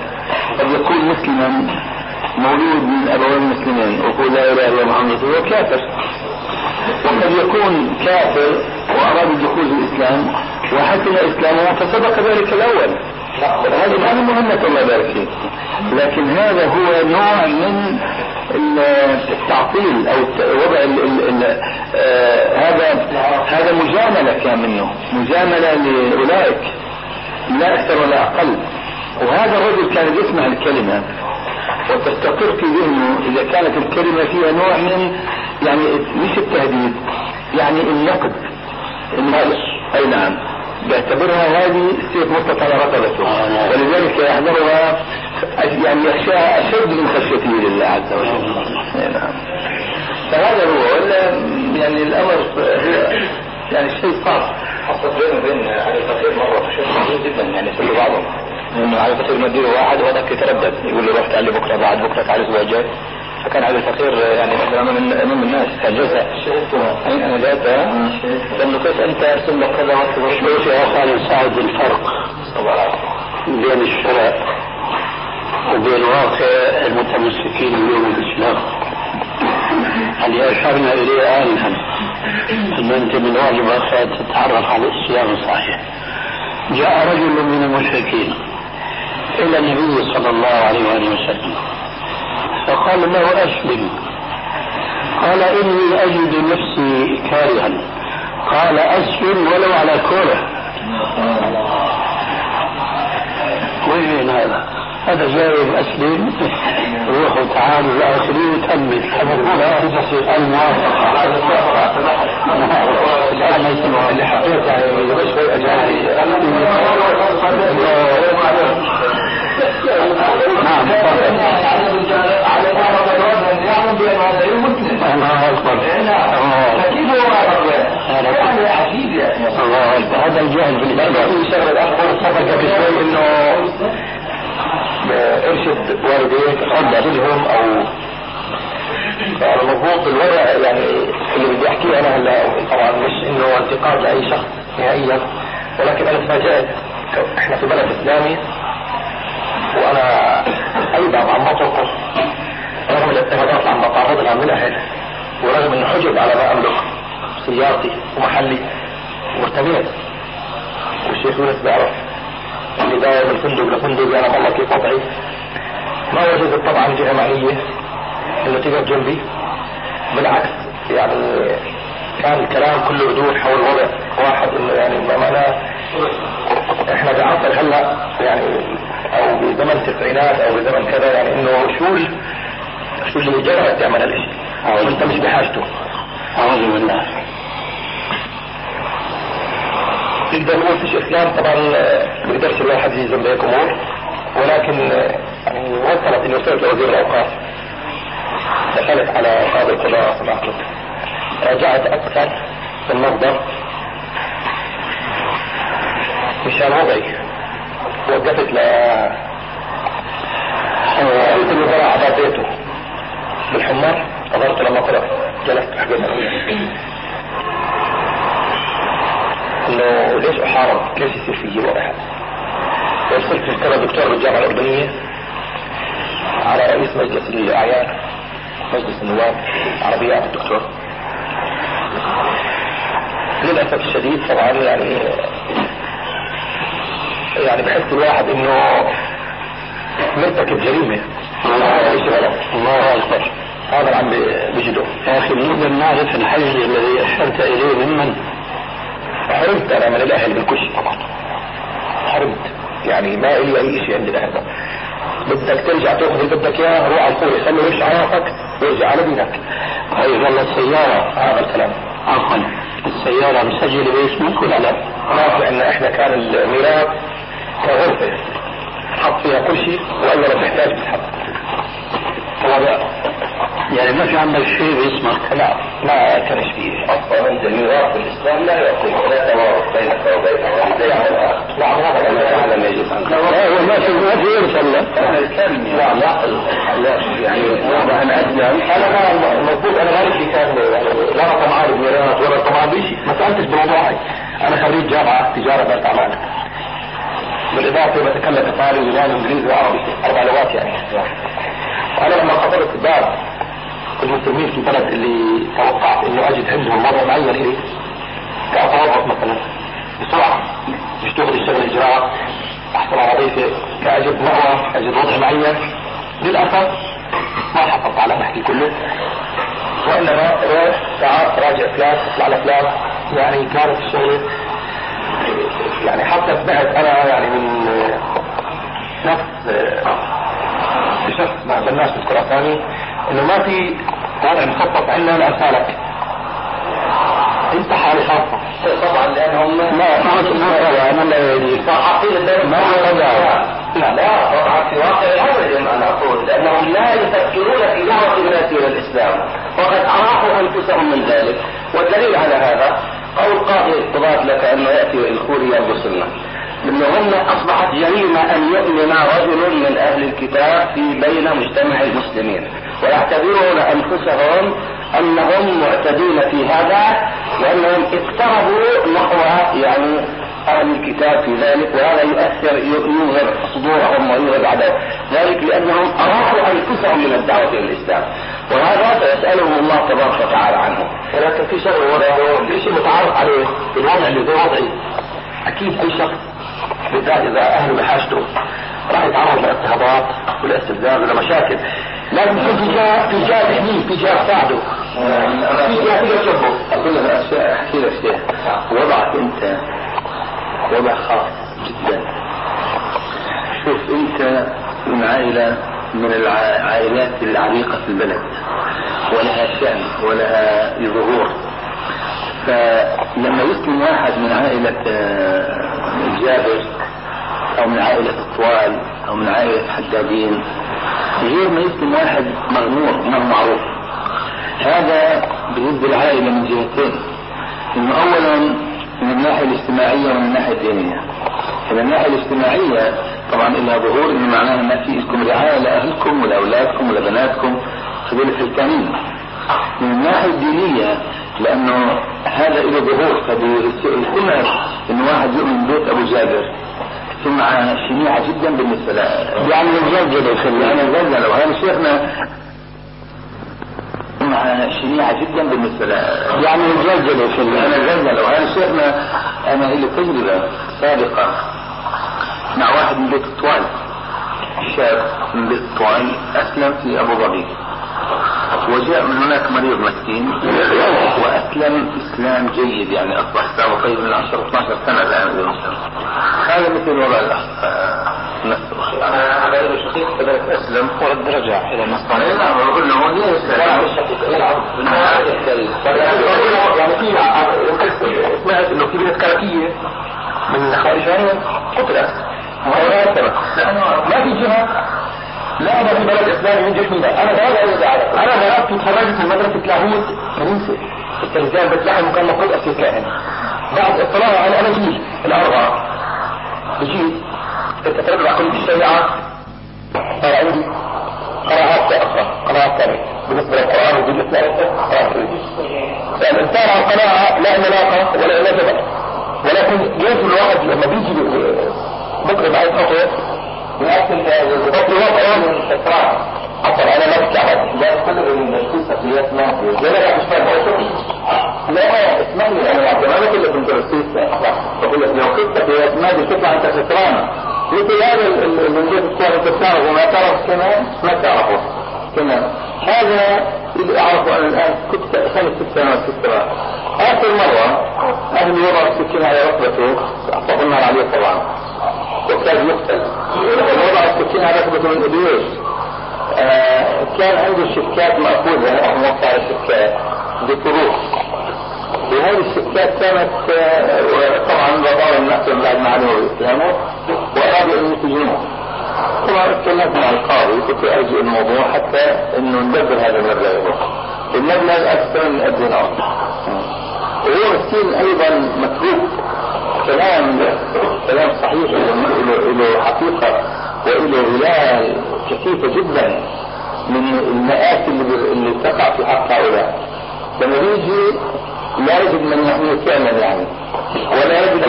قد يكون مسلما مولود من أبوين مسلمين ويقول لا إله إلا محمد رسول الله كافر، وقد يكون كافر وأراد الدخول في الإسلام وحسن إسلامه فسبق ذلك الأول. هذه هذه مهمة الله بارك فيه. لكن هذا هو نوع من التعطيل أو وضع ال ال ال آه هذا هذا مجاملة كان منه، مجاملة لأولئك لا أكثر ولا أقل. وهذا الرجل كان يسمع الكلمة وتستقر في ذهنه إذا كانت الكلمة فيها نوع من يعني مش التهديد، يعني النقد النقص. أي نعم، بيعتبرها هذه سيف مسقط على رقبته، ولذلك يحذرها يعني يخشاها أشد من خشيته لله عز وجل. نعم. فهذا هو ولا يعني الأمر يعني شيء صعب. حصلت بينه وبين علي الفقير مرة شيء عجيب جدا، يعني سلوا بعضهم انه علي الفقير مديره واحد وهذاك يتردد يقول له روح تعال لي بكره بعد بكره تعال الاسبوع الجاي. فكان علي الفقير يعني امام امام الناس كان جلسه اين انا جاءت قال له كيف انت ارسل لك كذا واكتب شوف يا خالد سعد الفرق بين الشرع وبين واقع المتمسكين اليوم الاسلام اللي اشرنا اليه انفا ان انت من واجب اخي تتعرف على الاسلام الصحيح. جاء رجل من المشركين الى النبي صلى الله عليه وآله وسلم فقال له اسلم. قال اني اجد نفسي كارها. قال اسلم ولو على كوره. وين هذا؟ هذا جايب اسلم روحوا تعالوا لاخرين وتمت الموافقه اللي حقيقه نعم الله اكبر. هذا الجهل بالاسلام انه ارشد والديك قدرهم او مضبوط الوضع. يعني اللي بدي احكيه انا هلا طبعا مش انه انتقاد لاي شخص نهائيا، ولكن انا تفاجأت احنا في بلد اسلامي وانا ايضا عم بطرقه رغم الاضطهادات اللي عم بتعرض من الاهل، ورغم انه حجب على ما املك سيارتي ومحلي ومرتبين، والشيخ يونس بيعرف اللي داير من فندق لفندق انا والله كيف وضعي. ما وجدت طبعا جهه معنيه انه تقف جنبي، بالعكس يعني كان الكلام كله يدور حول وضع واحد انه يعني ما معناه احنا بعصر هلا يعني او بزمن التسعينات او بزمن كذا، يعني انه شو شو اللي جرأت تعمل هالشيء وانت مش بحاجته. اعوذ بالله. نقدر نقول فيش اسلام طبعا بيقدرش الواحد يلزم بهيك امور، ولكن يعني وصلت انه صرت وزير الاوقاف، دخلت على قاضي القضاء سمعته، رجعت اكثر في المصدر مشان وضعي، وقفت ل قلت له ترى عباد بيته بالحمار، قدرت لما طلع جلست حقنا انه ليش احارب، ليش يصير فيه الوضع هذا. وصلت كما دكتور بالجامعة الأردنية على رئيس مجلس الأعيان مجلس النواب العربية على الدكتور. للأسف الشديد طبعا يعني يعني بحس الواحد انه مرتكب جريمة. الله أكبر. هذا عم بيجده. يا أخي نقدر نعرف الحجز الذي أشرت إليه ممن؟ حرمت أنا من الأهل بالكل شيء طبعا، حرمت يعني ما إلي أي شيء عند الأهل. بدك ترجع تأخذ اللي بدك إياه روح على الكوري خلي وش عرفك وارجع على دينك. هاي والله السيارة هذا الكلام. عفوا السيارة مسجلة باسمك ولا لا؟ ما لأن إحنا كان الميراث كغرفة حط فيها كل شيء وإلا لو تحتاج بتحط. يعني ما في عندك شيء باسمك؟ لا ما كانش فيه اصلا. انت الميراث في الاسلام لا يكون لا توارث بينك وبين والديك. لا هذا على ما يجوز عنك. لا هو ما في ما في يرسل له. لا لا لا يعني انا اسلم انا ما المفروض انا ما لي كان لا رقم عارف ميراث ولا طبعا بشيء ما سالتش بموضوعي. انا خريج جامعه تجاره بس اعمال بالاضافه بتكلم ايطالي ويوناني وانجليزي وعربي اربع لغات يعني. انا لما خطرت باب المسلمين في البلد اللي توقعت انه اجد عندهم وضع معين الي كأتوظف مثلا بسرعه مش تاخذ الشغل اجراء احصل على وظيفه كاجد مره اجد وضع معين، للاسف ما حصلت على بحثي كله، وانما روح ساعات راجع فلاس اطلع على فلاس. يعني كانت الشغله يعني حتى سمعت انا يعني من نفس شخص ما بلناش نذكر اسامي انه ما في وضع مخصص عندنا لاسالك انت حالة خاصة طبعا لانهم لا ما ما لا صحافين الدولة ما هو لا لا طبعا في واقع الامر انا اقول لانهم لا يفكرون في دعوة الناس الى الاسلام وقد اراحوا انفسهم من ذلك. والدليل على هذا قول قاضي اضاف لك انه ياتي الكوري يرقصنا انه هم اصبحت جريمة ان يؤمن رجل من اهل الكتاب في بين مجتمع المسلمين ويعتبرون انفسهم انهم معتدين في هذا لانهم اقتربوا نحو يعني اهل الكتاب في ذلك، وهذا يؤثر يظهر صدورهم ويظهر عداوة ذلك لانهم اراحوا انفسهم من الدعوة الى الاسلام، وهذا سيسألهم الله تبارك وتعالى عنه. ولكن في شغله وضعه في شيء متعارف عليه الوضع اللي زي وضعي. اكيد اي شخص بالذات اذا اهله بحاجته راح يتعرض لاضطهادات ولاستفزاز ولمشاكل، لازم يكون في جهه في جهه تحميه، في جهه تساعده، في جهه تقدر تجبه. اقول لك اشياء احكي لك شيء. وضعك انت وضع خاص جدا. شوف انت من عائله من العائلات العريقه في البلد ولها شأن ولها ظهور، فلما يسلم واحد من عائله جابر او من عائله الطوال او من عائله حدادين غير ما يسلم واحد مغمور ما هو معروف، هذا بالنسبه للعائله من جهتين. انه اولا من الناحيه الاجتماعيه ومن الناحيه الدينيه. من الناحيه الاجتماعيه طبعا لها ظهور انه معناها ما في لكم رعايه لاهلكم ولاولادكم ولبناتكم هذول الحلتانين. من الناحيه الدينيه لانه هذا له ظهور، فبيكون انه واحد يؤمن بيت ابو جابر سمعة شنيعة جدا بالنسبة له، يعني الزلزلة يعني الزلزلة وهذا شيخنا سمعة شنيعة جدا بالنسبة له، يعني الزلزلة يعني الزلزلة وهذا شيخنا أنا لي تجربة سابقة مع واحد من بيت الطوال، شاب من بيت الطوال أسلم في أبو ظبي وجاء من هناك مريض مسكين وأسلم إسلام جيد، يعني أصبح إسلامه قريب من عشرة اثنا عشر سنة الآن بالمسلم. هذا مثل وضع الأخ نفسه. أنا على يد الشقيق كذلك أسلم ورد رجع إلى النصرانية. نعم أقول له هو ليه أسلم الشقيق يعني في سمعت إنه في بنت كركية من خارجانية قتلت ما في جهة لا أنا في بلد إسلامي من جسمي. أنا ضربت أنا ضربت وتخرجت من مدرسة لاهوت كنيسة التلفزيون بتلاحظ وكان مفروض أصير كاهن. بعد اطلاع على الأناجيل الأربعة بجيت تتتبع كل الشريعة صار عندي قراءات أخرى قراءات ثانية بالنسبة للقرآن وجود الإسلام قراءات ثانية. فالإنسان على القراءة لا ملاقة ولا نجبة، ولكن يجب الواحد لما بيجي بكرة بعد خطوة لكن الخطوة واقعا من التسرع حصل على نفس العمل لا تقدر من القصة في يسمع لا لا مش فاهم لا اسمع لي انا يعني ما بقول لك انت القصة بقول لك لو قصة في يسمع دي تطلع انت خسرانة مثل هذا اللي نجيب الكوار انت تعرفه وما تعرف كمان ما تعرفه كمان. هذا اللي اعرفه انا الان كنت خمس ست سنوات ست سنوات اخر مرة اهل يضع السكين على ركبته اعطاه النار عليه طبعا وكان يقتل وضع السكين على ركبته من ابليس. آه كان عنده الشكات مأخوذة او موقع الشكات بطروح وهذه الشكات كانت آه طبعا بطار الناس بعد ما علموا بإسلامه وأرادوا أن يسجنوه. طبعا اتكلمت مع القاضي كنت أرجو الموضوع حتى أنه ندبر هذا المبلغ المبلغ أكثر من الدينار وهو مسكين أيضا متروك. كلام كلام صحيح له حقيقة وله ولاية كثيفة جدا من المآسي اللي تقع في حق هؤلاء. لما يجي لا يجد من يحميه فعلا يعني ولا يجد من يريد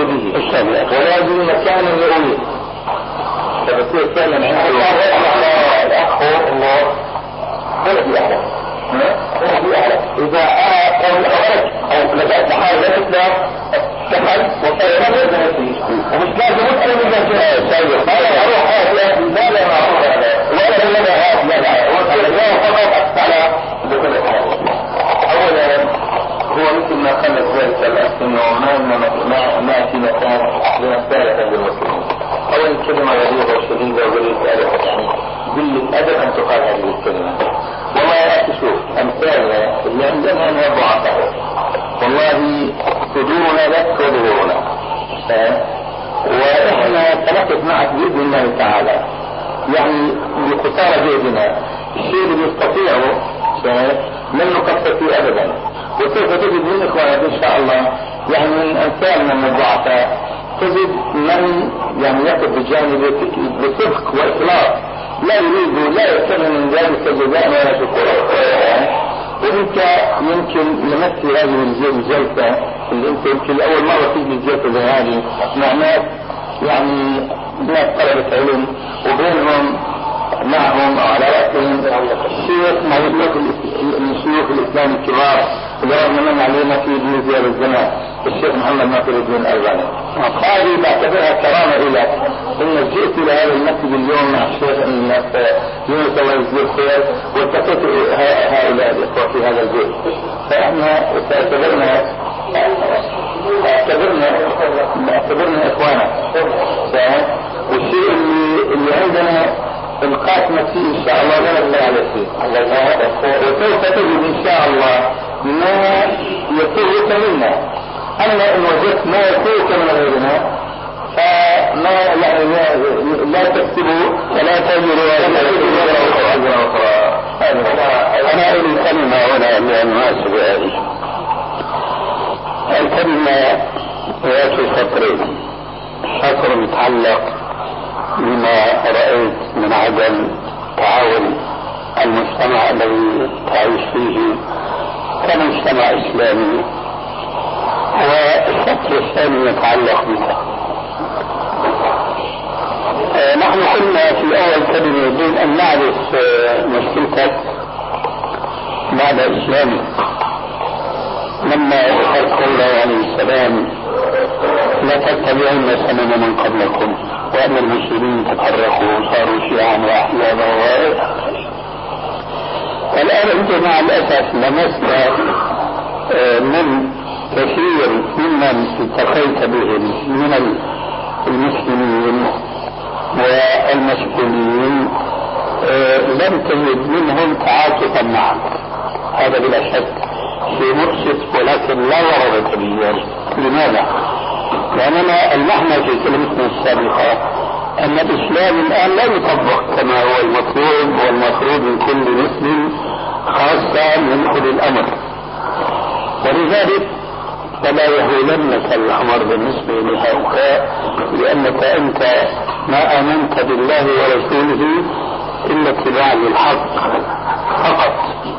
به ولا يجد مكان يؤويه. فبصير فعلا على الأخ الله هو في أعلى هو في أعلى. إذا أردت أو لجأت لحال لا تتلع تحل وصار ومش لازم أكثر من ذلك سيد ما لا أروح هذا لا لا ولا لا هذا لا لا فقط على بكل حال. أولا هو مثل ما قالت ذلك الأخ إنه ما ما ما في مكان لنستهلك بالمسلمين. أولا الكلمة غريبة وشديدة وغريبة أدب يعني قلة أدب أن تقال هذه الكلمة. والله يا أخي شوف أمثالنا اللي عندنا أنها ضعفاء والله صدورنا لك وظهورنا وإحنا سنقف معك بإذن الله تعالى يعني بقصارى جهدنا الشيء اللي يستطيعه لن نقصر فيه أبدا. وسوف تجد من إخوانك إن شاء الله يعني من أمثالنا من الضعفاء تجد من يعني يقف بجانبك بصدق وإخلاص لا يريد لا يستغني من ذلك الجزاء ولا شكر. وانت يمكن لمثل هذه الجلسة اللي انت يمكن اول مرة تيجي الجلسة زي هذه مع ناس يعني ناس طلبة علم وبينهم معهم او على رأسهم الشيخ من شيوخ الاسلام الكبار اللي رغم من علينا في ابن زياد الزمان الشيخ محمد ناصر الدين الألباني. هذه بعتبرها كرامة إلى إن جئت إلى هذا المسجد اليوم مع الشيخ يونس الله يجزيه خير والتقيت هؤلاء الإخوة في هذا البيت. فإحنا اعتبرنا اعتبرنا اعتبرنا إخوانا. والشيء اللي اللي عندنا القاسمة فيه إن شاء الله لا نطلع على فيه. وسوف تجد إن شاء الله ما يسوءك منا. أما إن وجدت ما يسوءك من غيرنا فما يعني لا تكتبوا ولا تجروا أنا أريد كلمة هنا لأنواسب هذه الكلمة يأتي سطرين. سطر متعلق بما رأيت من عدم تعاون المجتمع الذي تعيش فيه كمجتمع إسلامي، والسطر الثاني يتعلق بك. آه نحن قلنا في أول كلمة دون أن نعرف آه مشكلتك بعد إسلامك لما ذكرت قوله عليه السلام لا تتبعون سنن من قبلكم وأن المسلمين تفرقوا وصاروا شيعا وأحزابا وغيرها. الآن أنت مع الأسف لمست آه من كثير ممن التقيت بهم من المسلمين والمسؤولين آه لم تجد منهم تعاطفا معك. هذا بلا شك شيء مؤسف ولكن لا ورد به. لماذا؟ لأننا المعنى في كلمتنا السابقة أن الإسلام الآن لا يطبق كما هو المطلوب والمفروض من كل مسلم خاصة من أولي الأمر، ولذلك فلا يهولنك الأمر بالنسبة لهؤلاء لأنك أنت ما آمنت بالله ورسوله إلا اتباع للحق فقط.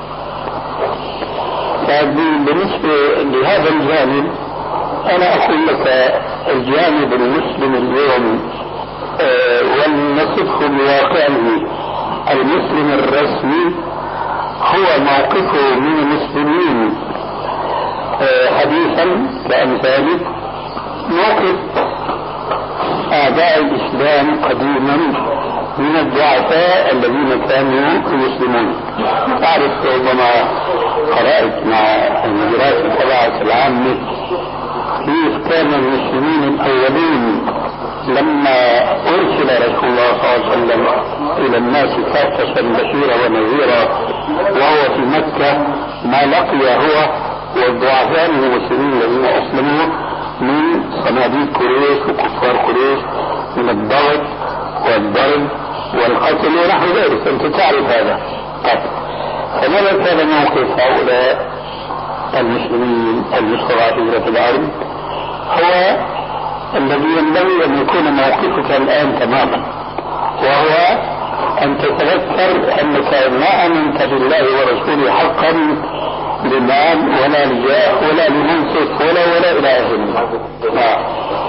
بالنسبة لهذا الجانب أنا أقول لك الجانب المسلم اليوم آه ولنصفه بواقعه المسلم الرسمي هو موقفه من المسلمين آه حديثا كأمثالك موقف أعداء الإسلام قديما من الضعفاء الذين كانوا يسلمون. تعرف ربما قرأت مع المدرسة الطبعة العامة كيف كان المسلمين الأولين لما أرسل رسول الله صلى الله عليه وسلم إلى الناس كافة بشيرا ونذيرا وهو في مكة ما لقي هو والضعفاء من المسلمين الذين أسلموا من صناديق قريش وكفار قريش من الضغط والضرب والقتل ونحو ذلك. أنت تعرف هذا. طيب فماذا كان موقف هؤلاء المسلمين المستضعفين في الأرض؟ هو الذي ينبغي أن يكون موقفك الآن تماما، وهو أن تتذكر أنك ما آمنت بالله ورسوله حقا لمال ولا لجاه ولا لمنصب ولا ولا إلى آخره.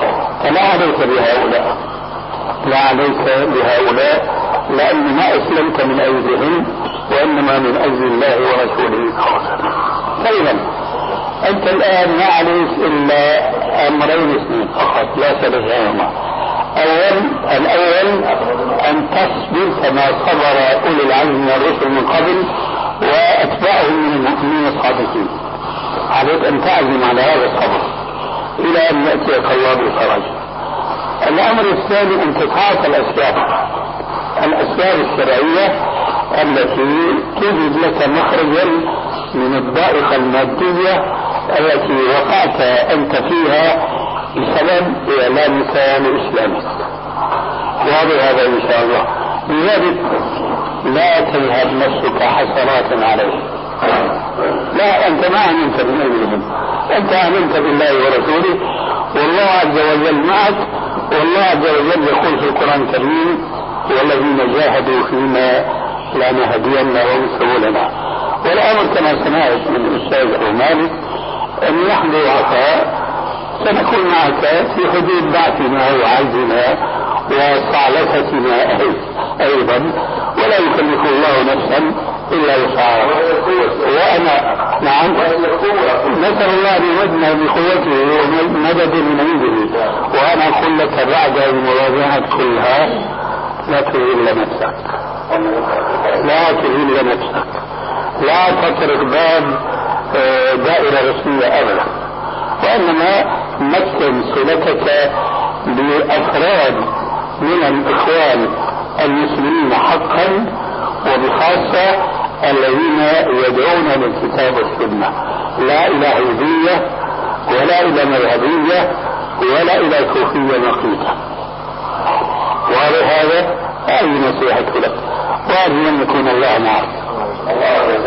فلا عليك بهؤلاء، لا عليك بهؤلاء، لأن ما أسلمت من أيديهم وإنما من أجل الله ورسوله خاصة. طيبا، أنت الآن ما عليك إلا أمرين اثنين فقط لا ثلاثهما. أول الأول أن تصبر كما صبر أولي العزم من الرسل من قبل وأتباعهم من المؤمنين الصادقين. عليك أن تعزم على هذا الصبر إلى أن يأتيك الله بالفرج. الأمر الثاني أن تتعاطى الأسباب الأسباب الشرعية التي توجد لك مخرجا من الضائقة المادية التي وقعت أنت فيها بسبب إعلانك لإسلامك. واضح هذا إن شاء الله. لذلك لا تذهب نفسك حسرات عليه. لا، أنت ما آمنت بنبيهم، أنت آمنت بالله ورسوله، والله عز وجل معك. والله عز وجل يقول في القرآن الكريم: والذين جاهدوا فينا لنهدينهم سبلنا. والأمر كما سمعت من الأستاذ أبو مالك أن يحضر عطاء، سنكون معك في حدود ضعفنا وعجزنا وصعلتنا أيضا، ولا يكلف الله نفسا إلا وسعها. وأنا نعم نسأل الله أن يمدنا بقوته ومدد من عنده. وأنا أقول لك بعد المواجهة كلها: لا تذل نفسك، لا تذل نفسك، لا تترك باب دائرة رسمية أبدا، وإنما مكن صلتك بأفراد من الإخوان المسلمين حقا، وبخاصة الذين يدعون للكتاب والسنة، لا إلى حزبية ولا إلى مذهبية ولا إلى كوفية نقيضة. وهذا هذه نصيحة لك، وأرجو أن يكون الله معك. الله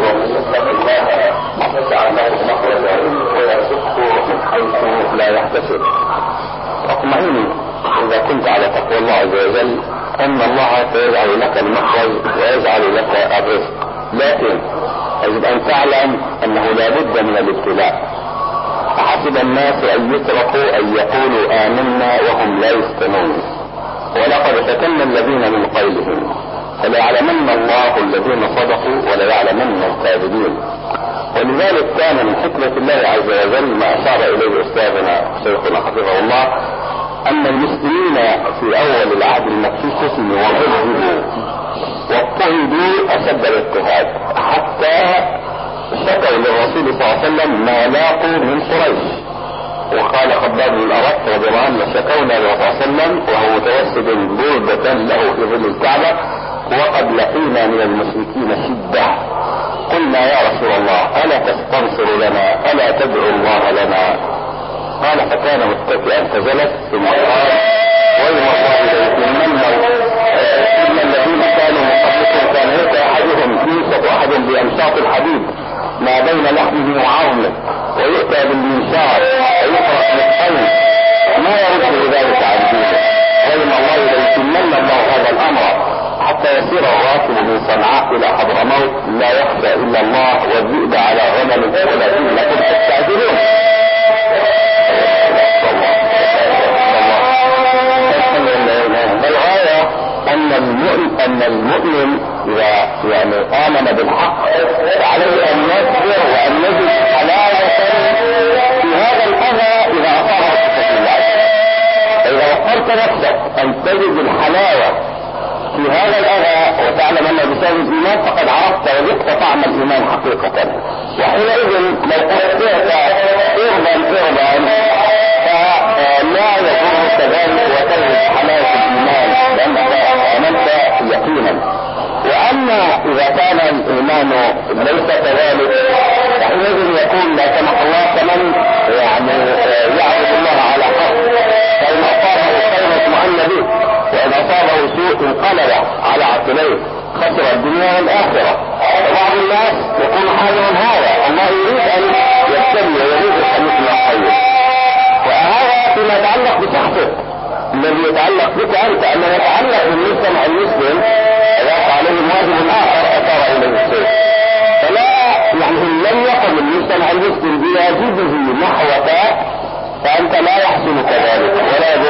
يجعل له مخرجا ويرزقه من حيث لا يحتسب. اطمئن إذا كنت على تقوى الله عز وجل أن الله سيجعل لك المخرج ويجعل لك الرزق، لكن يجب أن تعلم أنه لا بد من الابتلاء. أحسب الناس أن يتركوا أن يقولوا آمنا وهم لا يفتنون، ولقد فتنا الذين من قبلهم فليعلمن الله الذين صدقوا وليعلمن الكاذبين. ولذلك كان من حكمة الله عز وجل ما أشار إليه أستاذنا شيخنا حفظه الله أن المسلمين في أول العهد المكي فتنوا وعذبوا واضطهدوا أشد الاضطهاد، حتى شكوا للرسول صلى الله عليه وسلم ما لاقوا من قريش. وقال خباب بن الأرت رضي الله عنه: شكونا للرسول صلى الله عليه وسلم وهو متوسد بردة له في ظل الكعبة وقد لقينا من المشركين شدة، قلنا يا رسول الله ألا تستنصر لنا، ألا تدعو الله لنا؟ قال: فكان متكئا فجلس ثم قال: ويم الله ليتمن إن الذين كانوا من قبلكم كان يؤتى أحدهم يوسف أحد بأمشاط الحديد ما بين لحمه وعظمه ويؤتى بالمنشار ويقرأ بالقلب ما يرد ذلك عن دينه. ويم الله ليتمن الله هذا الأمر حتى يسير الراكب من صنعاء إلى حضرموت لا يخشى إلا الله والذئب على غنم ولكنكم تستعجلون. الغاية أن المؤمن أن المؤمن إذا يعني آمن بالحق فعليه أن يصبر وأن يجد حلاوة في هذا الأذى إذا أطاع صفة الله. إذا وفرت نفسك أن تجد الحلاوة في هذا الأذى وتعلم أنه بسبب الإيمان فقد عرفت وذقت طعم الإيمان حقيقة. وحينئذ لو أردت إرضا إرضا فلا يكون كذلك وتجد حلاوة الإيمان لأنك آمنت يقينا. وأما إذا كان الإيمان ليس كذلك فحينئذ يكون لا سمح الله كمن يعني يعبد الله على حق، فإن أصابه خير اطمأن به وإن أصابه سوء انقلب على عقليه خسر الدنيا والآخرة. وبعض الناس يكون حاله هذا، الله يريد أن يبتلي ويريد أن يصلح خير، وهذا فيما يتعلق بشخصك الذي يتعلق بك أنت. أما يتعلق بالمجتمع المسلم فذاك عليه واجب آخر أثار إليه الشيء، فلا يعني إن لم يقم المجتمع المسلم بواجبه نحوك فأنت لا يحسن كذلك ولا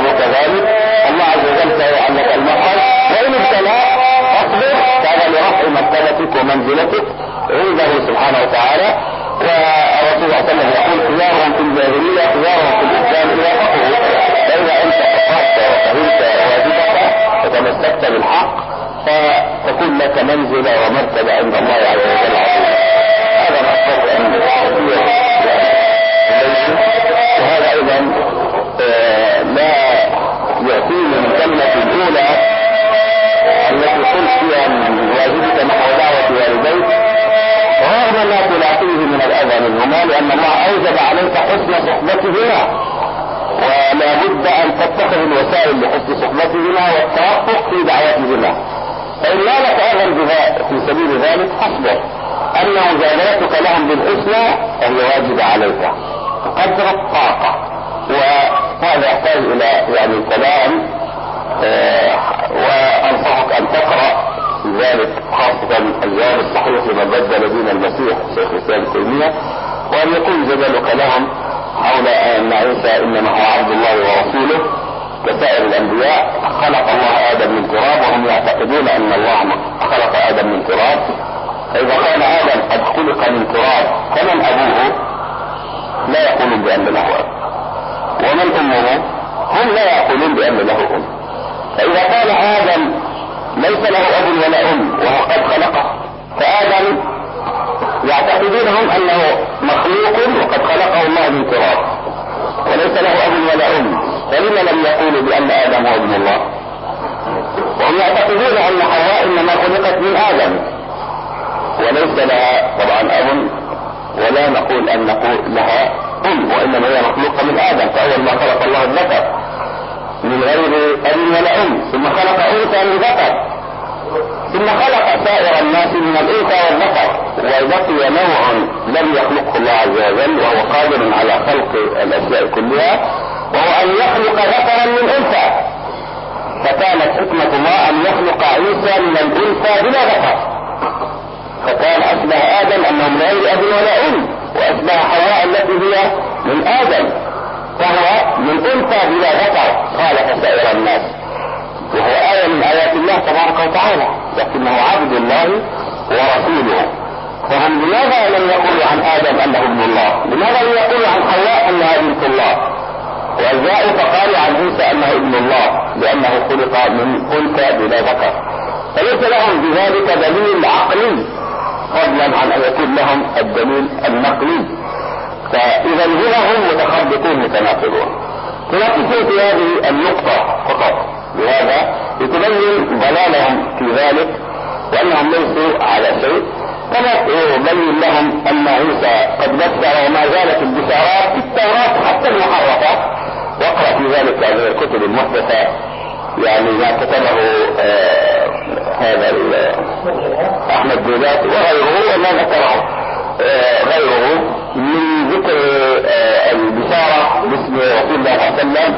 مرتبتك ومنزلتك عنده سبحانه وتعالى. والرسول صلى الله عليه وسلم يقول خيارهم في الجاهلية خيارهم في الإسلام إذا فقهوا. فإذا أنت فقهت وفهمت واجبك وتمسكت بالحق فتكون لك منزلة ومرتبة عند الله عز وجل. هذا ما أستطيع أن أستطيع. وهذا أيضا لا يأتيني من الكلمة الأولى التي قلت فيها من واجبك نحو دعوة والديك رغم ما تلاقيه من الأذى منهما، لأن الله أوجب عليك حسن صحبتهما ولا بد أن تتخذ الوسائل لحسن صحبتهما والتوفق في دعوتهما. فإن لا لك أذى في سبيل ذلك فاصبر، أن مجادلتك لهم بالحسنى فهي واجبة عليك قدر الطاقة. وهذا يحتاج إلى يعني كلام آه وأنصحك أن تقرأ في ذلك خاصة الجواب الصحيح لمن بدل دين المسيح شيخ الإسلام ابن تيمية، وأن يكون جدلك لهم حول أن عيسى إنما هو عبد الله ورسوله كسائر الأنبياء. خلق الله آدم من تراب وهم يعتقدون أن الله خلق آدم من تراب، فإذا كان آدم قد خلق من تراب فمن أبوه؟ لا يقولون بأن له أب. ومن أمه؟ هم لا يقولون بأن له أم. فإذا كان آدم ليس له أب ولا أم وهو قد خلقه، فآدم يعتقدونهم أنه مخلوق وقد خلقه الله من تراب وليس له أب ولا أم، فلما لم يقولوا بأن آدم هو ابن الله؟ وهم يعتقدون أن حواء إنما خلقت من آدم وليس لها طبعا أب، ولا نقول أن نقول لها أم، وإنما هي مخلوقة من آدم. فأول ما خلق الله الذكر من غير أب ولا أم، ثم خلق أنثى من ذكر، ثم خلق سائر الناس من الأنثى والذكر، وبقي نوع لم يخلقه الله عز وجل وهو قادر على خلق الأشياء كلها، وهو أن يخلق ذكرا من أنثى. فكانت حكمة الله أن يخلق عيسى من الأنثى بلا ذكر، فكان أشبه آدم أنه من غير أب ولا أم، وأشبه حواء التي هي من آدم فهو من أنثى بلا ذكر خالق سائر الناس، وهو آية من آيات الله تبارك وتعالى، لكنه عبد الله ورسوله. فهم لماذا لم يقولوا عن آدم أنه ابن الله؟ لماذا لم يقولوا عن حواء أنها بنت الله؟ وجاءوا فقالوا عن عيسى أنه ابن الله لأنه خلق من أنثى بلا ذكر، فليس لهم بذلك دليل عقلي فضلا عن أن يكون لهم الدليل النقلي. فإذا هنا هم متخبطون متناقضون. تناقضون في هذه النقطة فقط، لهذا يتبين ضلالهم في ذلك وأنهم ليسوا على شيء، كما يبين لهم أن عيسى قد بشر وما زالت البشارات في التوراة حتى المحرفة. واقرأ في ذلك هذه الكتب المحدثة يعني ما كتبه آه هذا أحمد بولات وغيره وما ذكره آه غيره من ذكر آه البشارة باسم رسول الله صلى الله عليه وسلم،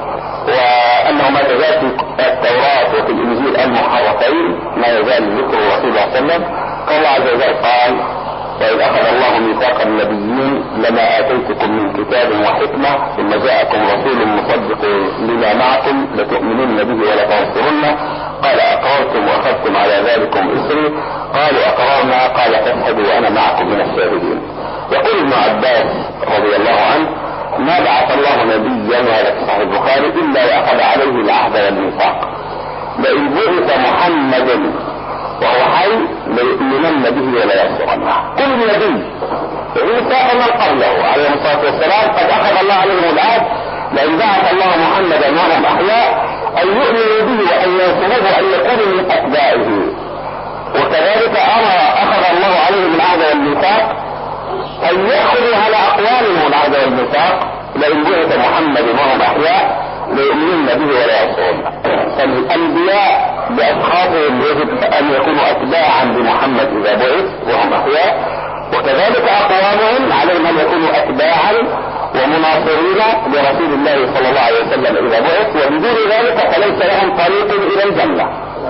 وأنه ما تزال في التوراة وفي الإنجيل المحرفين ما يزال ذكر رسول الله صلى الله عليه وسلم. الله عز وجل قال: وإذ أخذ الله ميثاق النبيين لما آتيتكم من كتاب وحكمة ثم جاءكم رسول مصدق لما معكم لتؤمنن به ولتنصرنه قال أقررتم وأخذتم على ذلكم إصري قالوا أقررنا قال فاشهدوا وأنا معكم من الشاهدين. يقول ابن عباس رضي الله عنه: ما بعث الله نبيا هذا في صحيح البخاري إلا وأخذ عليه العهد والميثاق، لئن بعث محمد وهو حي ليؤمنن به ولا ينصرنه. كل نبي عيسى ومن قبله عليه الصلاه والسلام قد اخذ الله عليهم العهد لئن بعث الله محمدا وهم احياء ان يؤمنوا به وان ينصروه وان يكونوا من اتباعه. وكذلك امر اخذ الله عليهم العهد والميثاق ان ياخذوا على اقوالهم العهد والميثاق لئن بعث محمد وهم احياء ليؤمنون به ولا ينصرونه. فالانبياء باشخاصهم يجب ان يكونوا اتباعا بمحمد اذا بعث وهم احياء، وكذلك اقوامهم عليهم ان يكونوا اتباعا ومناصرين لرسول الله صلى الله عليه وسلم اذا بعث، وبدون ذلك فليس لهم طريق الى الجنه.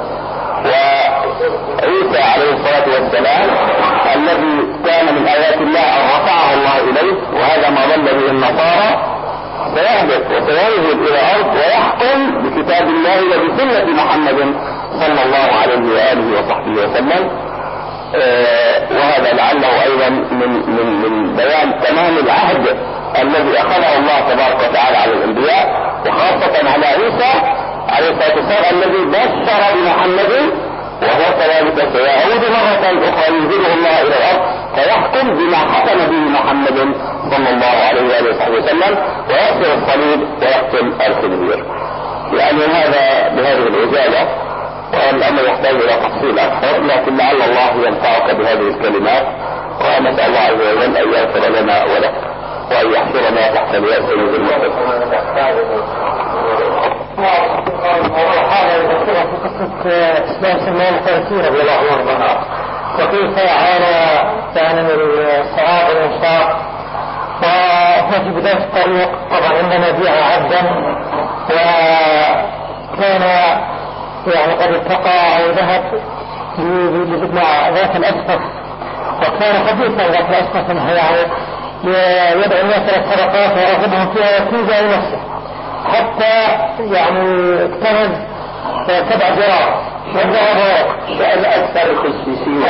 وعيسى عليه الصلاه والسلام الذي كان من ايات الله ان رفعه الله اليه، وهذا ما ظل به النصارى، سيهبط وسينزل الى ارض ويحكم بكتاب الله وبسنة محمد صلى الله عليه وآله وصحبه وسلم. وهذا لعله أيضا من, من, من بيان تمام العهد الذي أخذه الله تبارك وتعالى على الأنبياء، وخاصة على عيسى عليه الصلاة والسلام الذي بشر بمحمد، وهو كذلك سيعود مرة أخرى ينزله الله إلى الأرض فيحكم بما حكم به محمد صلى الله عليه وآله وسلم، ويكسر الصليب ويقتل الخنزير. يعني هذا بهذه العجالة، والأمر يحتاج إلى تفصيل أكثر، لكن لعل الله ينفعك بهذه الكلمات، ونسأل الله عز وجل أن يغفر لنا ولك وأن يحشرنا تحت اليأس بالمحب. هذا يذكرنا في قصة إسلام سلمان الفارسي رضي الله عنه، وكيف عانى يعني من الصعاب والإنشاق، وهو في بداية الطريق طبعا عندما بيع عبدا وكان يعني قد اتقى أو ذهب مع ذات الأسفل، وكان حديثا ذات الأسفل أنه يعني يدعو الناس إلى الصدقات ويرغبهم فيها ويكنز على نفسه، حتى يعني اجتهز سبع ذراع والذهب الأكثر الخصيصية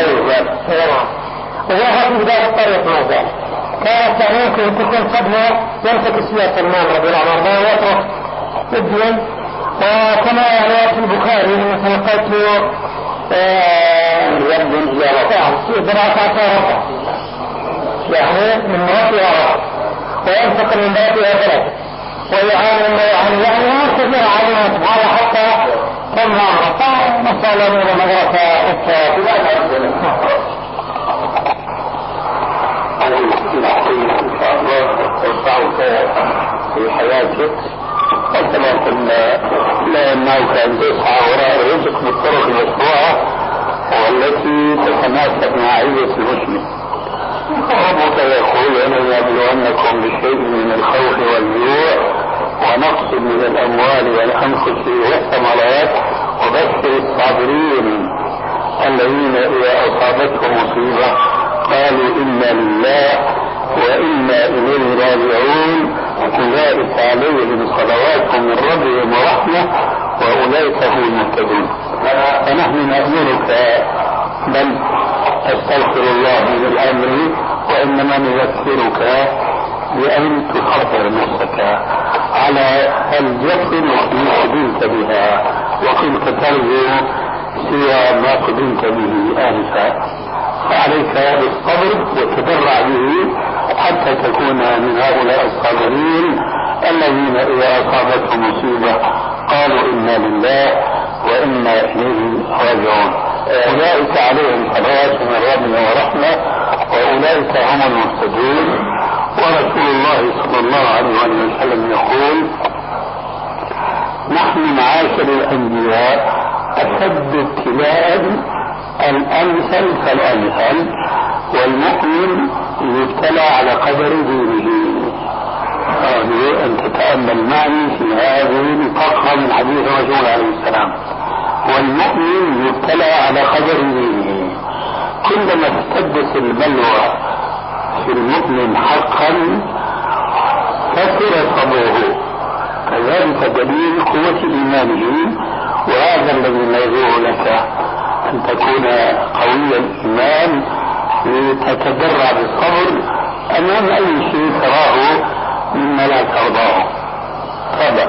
وهو في بداية الطريق ما زال. كانت يعني يمكن تكون صدمة يمسك سياسة سلمان رضي الله عنه ويترك الدين، وكما يعني في البخاري مثلا قلت يبدو إلى رفع دراسة رفع يعني من مرات رفع وينتقل من بلد إلى بلد ويعاني ما يعاني يعني ما كثير عليها سبحانه حتى كم رفع مسألة من مدرسة أخرى إن شاء الله يرفعك في حياتك، وكما قلنا لا يمنعك أن تسعى وراء الرزق بالطرق المشروعة والتي تتناسب مع عزة المسلم. ربك يقول ولنبلونكم بشيء من الخوف والجوع ونقص من الأموال والأنفس والثمرات وبشر الصابرين الذين إذا أصابتهم مصيبة قالوا إنا لله وإنا إليه راجعون أولئك عليهم صلوات من ربهم ورحمة وأولئك هم المهتدون. فنحن نأمرك بل أستغفر الله من الأمر، وإنما نذكرك بأن تحضر نفسك على الجفن التي قدمت بها وكنت ترجو سوى ما قدمت به آنفا، فعليك بالصبر وتدرع به حتى تكون من هؤلاء الصابرين الذين إذا أصابتهم مصيبة قالوا إنا لله وإنا إليه راجعون. أولئك عليهم صلوات من ربنا ورحمة وأولئك هم المهتدون. ورسول الله صلى الله عليه وسلم يقول نحن معاشر الأنبياء أشد ابتلاء الأمثل فالأمثل، والمؤمن يبتلى على قدر دينه. أرجو أن تتأمل معي في هذه الفقرة من حديث الرسول عليه السلام، والمؤمن يبتلى على قدر دينه. كلما اشتدت البلوى في المؤمن حقا كثر صبره، كذلك دليل قوة إيمانه. وهذا الذي نرجوه لك أن تكون قوي الإيمان لتتدرع بالصبر أمام أي شيء تراه مما لا ترضاه. تفضل.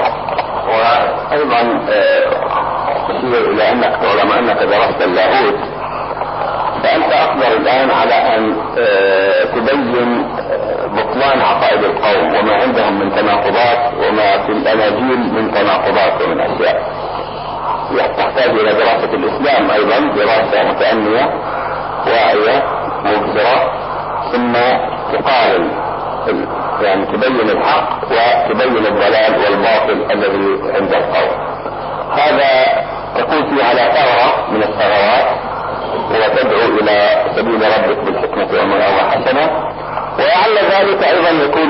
وأيضا أشير إلى أنك طالما أنك درست اللاهوت فأنت أقدر الآن على أن تبين بطلان عقائد القوم وما عندهم من تناقضات وما في الأناجيل من تناقضات ومن أشياء. تحتاج إلى دراسة الإسلام أيضا دراسة متأنية واعية مبصرة، ثم تقارن يعني تبين الحق وتبين الضلال والباطل الذي عند القوم. هذا تكون فيه على ثغرة من الثغرات وتدعو إلى سبيل ربك بالحكمة والموعظة حسنة، ولعل ذلك أيضا يكون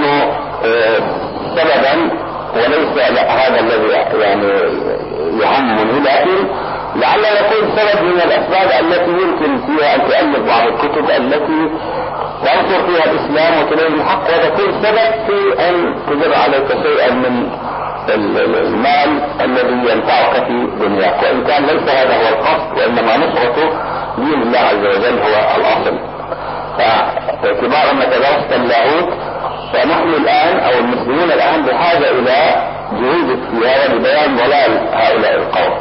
سببا وليس هذا الذي يعني يهمني، لكن لعل يكون سبب من الأسباب التي يمكن فيها أن تؤلف بعض الكتب التي تنصر فيها الإسلام وتبين الحق، وتكون سبب في أن تدر عليك شيئا من المال الذي ينفعك في دنياك، وإن كان ليس هذا هو القصد، وإنما نصرته دين الله عز وجل هو الأصل. فاعتبار أنك درست اللاهوت فنحن الآن أو المسلمون الآن بحاجة إلى جهود السيارة لبيان ضلال هؤلاء القوم.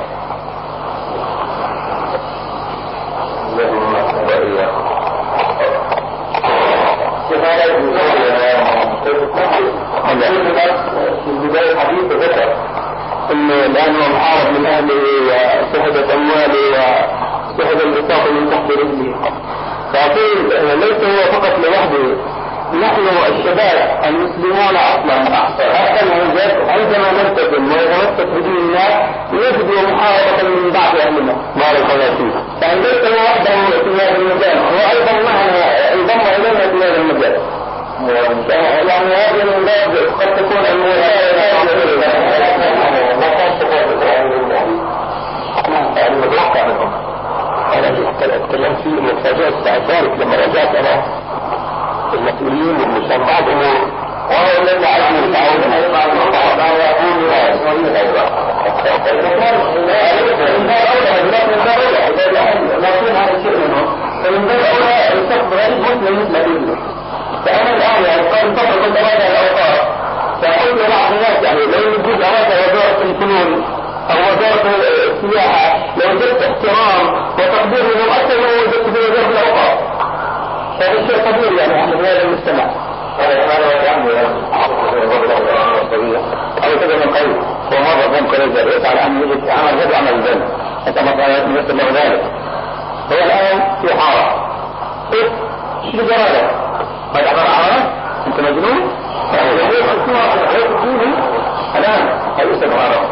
في بداية الحديث ذكر أن الآن هو محارب من أهله وسحبت أمواله وسحب البساط من تحت رجله. فأقول ليس هو فقط لوحده، نحن الشباب المسلمون أصلا عندما نلتزم ونتمسك بدين الله نجد محاربة من بعض أهلنا. بارك الله فيك. يعني ليس هو وحده في هذا المجال، هو أيضا معنا انضم إلينا في هذا المجال. يعني هذه من باب قد تكون المتوقع منهم. أنا أتكلم في مفاجأة الساعة ذلك لما رجعت أنا المسؤولين والمسلم بعض أمور وهو الذي عايز يتعاون مع المقطع ما يقول اسرائيل ايضا. لكن هذا الشيء منهم فمن ذلك اولى الشخص غريب مسلم مثل ابنه. فانا الان يعني قال فقط كنت راجع الاوقات فقلت لبعض الناس يعني لو يوجد اراد وزاره الفنون او وزاره السياحه لو وجدت احترام وتقدير منهم اكثر من وجدت في وزاره الاوقات. هذا شيء طبيعي يعني احنا في هذا المجتمع. أو كذا من قريب ومرة ممكن يجب على أن يجب عمل هذا عمل الجنة أنت مثلا مثل له ذلك. هو الآن في حارة إيه شو جرالة ما تعبر عمله أنت مجنون الآن هل يسأل عرب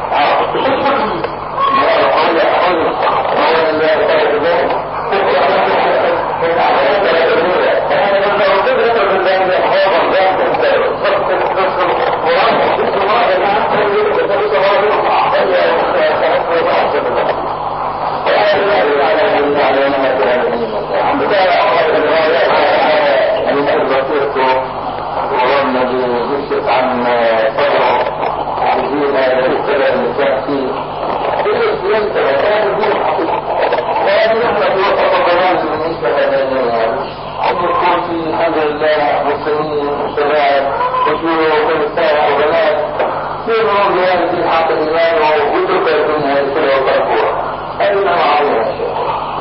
عن فضل عزيزين السبب النساء في الإسلام تبقى وهذه نحن في وسط الضمان بالنسبة لنا أن يكون في الحمد لله مسلمين وشباب وشيوخ ونساء وبنات في مرور بهذه في حق الإيمان وترك الدنيا السنة والطرفوة. هذه ما معروفة الشيء.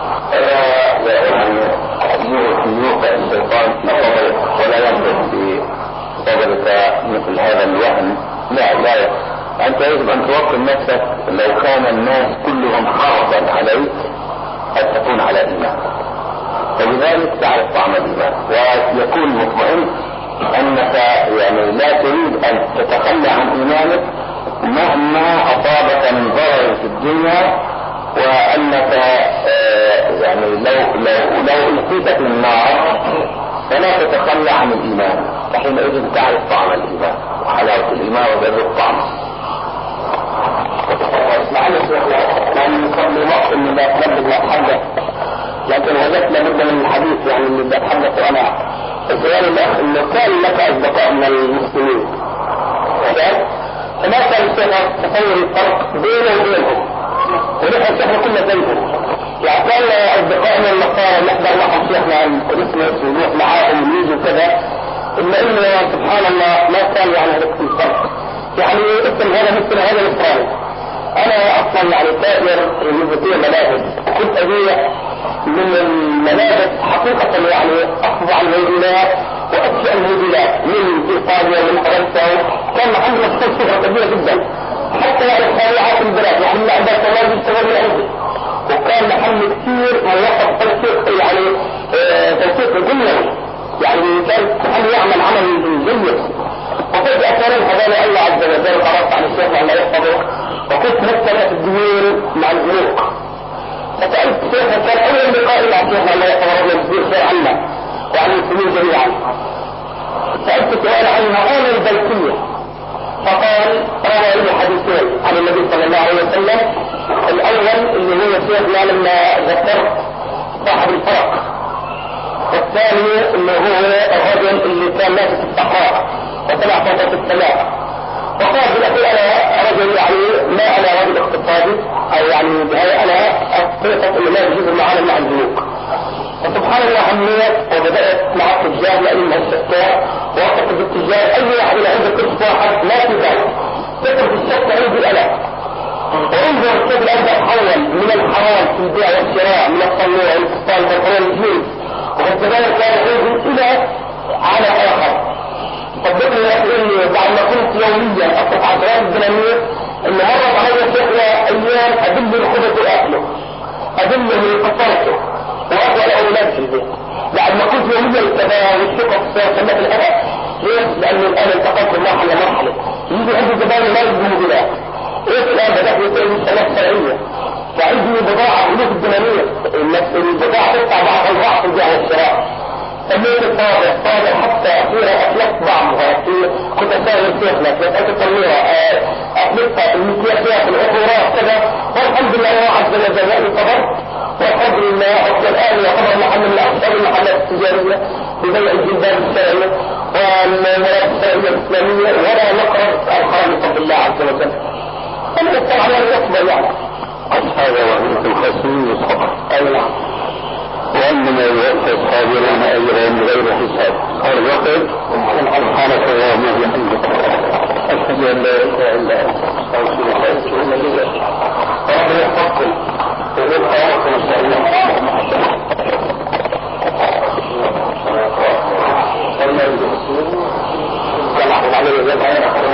لا يوقع الشيطان في صدرك ولا ينبغي في صدرك مثل هذا الوهم. لا لا أنت يجب أن توقن نفسك لو كان الناس كلهم حرصا عليك أن تكون على إيمان فلذلك تعرف طعم الإيمان ويكون مطمئن أنك يعني لا تريد أن تتخلى عن إيمانك مهما أصابك من ضرر في الدنيا وأنك آه يعني لو لو لو ألقيت في النار فلا تتخلى عن الإيمان فحينئذ تعرف طعم الإيمان وحلاوة الإيمان وذلك طعمه. معلش يعني نصلي وقت من لا تنبذ لا تحدث لكن وجدت لابد من الحديث يعني اللي بتحدث أنا. السؤال الأخ إنه كان لك أصدقاء من المسلمين فما كان الشيخ تصور الفرق بينه وبينهم ونحن الشيخنا كل بينهم يعني كان أصدقائنا النصارى نحضر معهم شيخنا الكريسماس ونروح معاهم ونيجي وكذا إلا إنه سبحان الله ما كان يعني هذا الفرق يعني اسم هذا مثل هذا الإسرائيل. أنا أصلا يعني تاجر يوزيتير ملابس كنت أبيع من الملابس حقيقة يعني أفضل الهديلات وأشياء الهديلات من إيطاليا ومن فرنسا كان عندنا صفة كبيرة جدا حتى يعني خارجات البلاد يعني ما عندها تواجد يشتغل عندي وكان محل كثير موقف تنسيق يعني تنسيق جملة يعني كان محل يعمل عمل جيد وفجأة كان هذا الله عز وجل قررت عن الشيخ أن يحفظه وكنت مثلا في الديون مع البنوك فسألت الشيخ كان أول لقاء مع الشيخ أن يحفظ رجل كبير خير عنا وعن المسلمين جميعا سألت سؤال عن المعونة البيتية فقال روى لي حديثين عن النبي صلى الله عليه وسلم. الأول اللي هو شيخنا لما ذكرت صاحب الفرق والثاني اللي هو الرجل اللي كان ماسك الصحراء وطلع فوق السماء وقال بالأخير أنا رجل يعني ما أنا رجل اقتصادي أو يعني بهاي أنا أصدقت اللي ما يجوز المعامل مع البنوك وسبحان الله عمليت وبدأت مع التجار لأنها السكار وقفت بالتجار أي واحد اللي عنده كرسي واحد ما في ذلك تترك السكة عند الألاف. وانظر كيف الآن تتحول من الحرام في البيع والشراء من الصنوع والاتصال والبنطلون الجينز وكذلك كان ينزل إلى على آخر. صدقني يا أخي بعد ما كنت يوميا أصرف عشرات الدنانير إن مرت علي شيخنا أيام أدل الخبز وأكله أدل من قصرته وأكل أولاد في البيت بعد ما كنت يوميا التباع والثقة سنة الأبد. ليش؟ لأنه الآن انتقلت من مرحلة مرحلة يجي عندي زبائن لا يجبنوا بلا ايش الآن بدأت يصير مسألة شرعية فعندي بضاعة ألوف الدنانير البضاعة تقطع بعض البعض في البيع والشراء. سميت الطابع الطابع حتى أخيرا أطلقت بعضها كنت أساوي شيخنا كنت أتطليها أطلقها المكياسات العطورات كذا والحمد لله الله عز وجل يعني صبرت والحمد لله حتى الآن يعتبر محل من أكثر المحلات التجارية ببيع الجلباب الشرعية والملابس الشرعية الإسلامية ولا نقرأ الحرام بفضل الله عز وجل. أنا أستطيع على الأكبر يعني هذا وعيد الخصم والصبر. أي نعم. وأنما يوفى الصابرون أجرهم بغير حساب. الوقت سبحانك اللهم وبحمدك أشهد أن لا إله إلا أنت أستغفرك وأتوب إليك. ربنا يحفظكم ويبقى يحفظكم السلام. صلى الله عليه وسلم.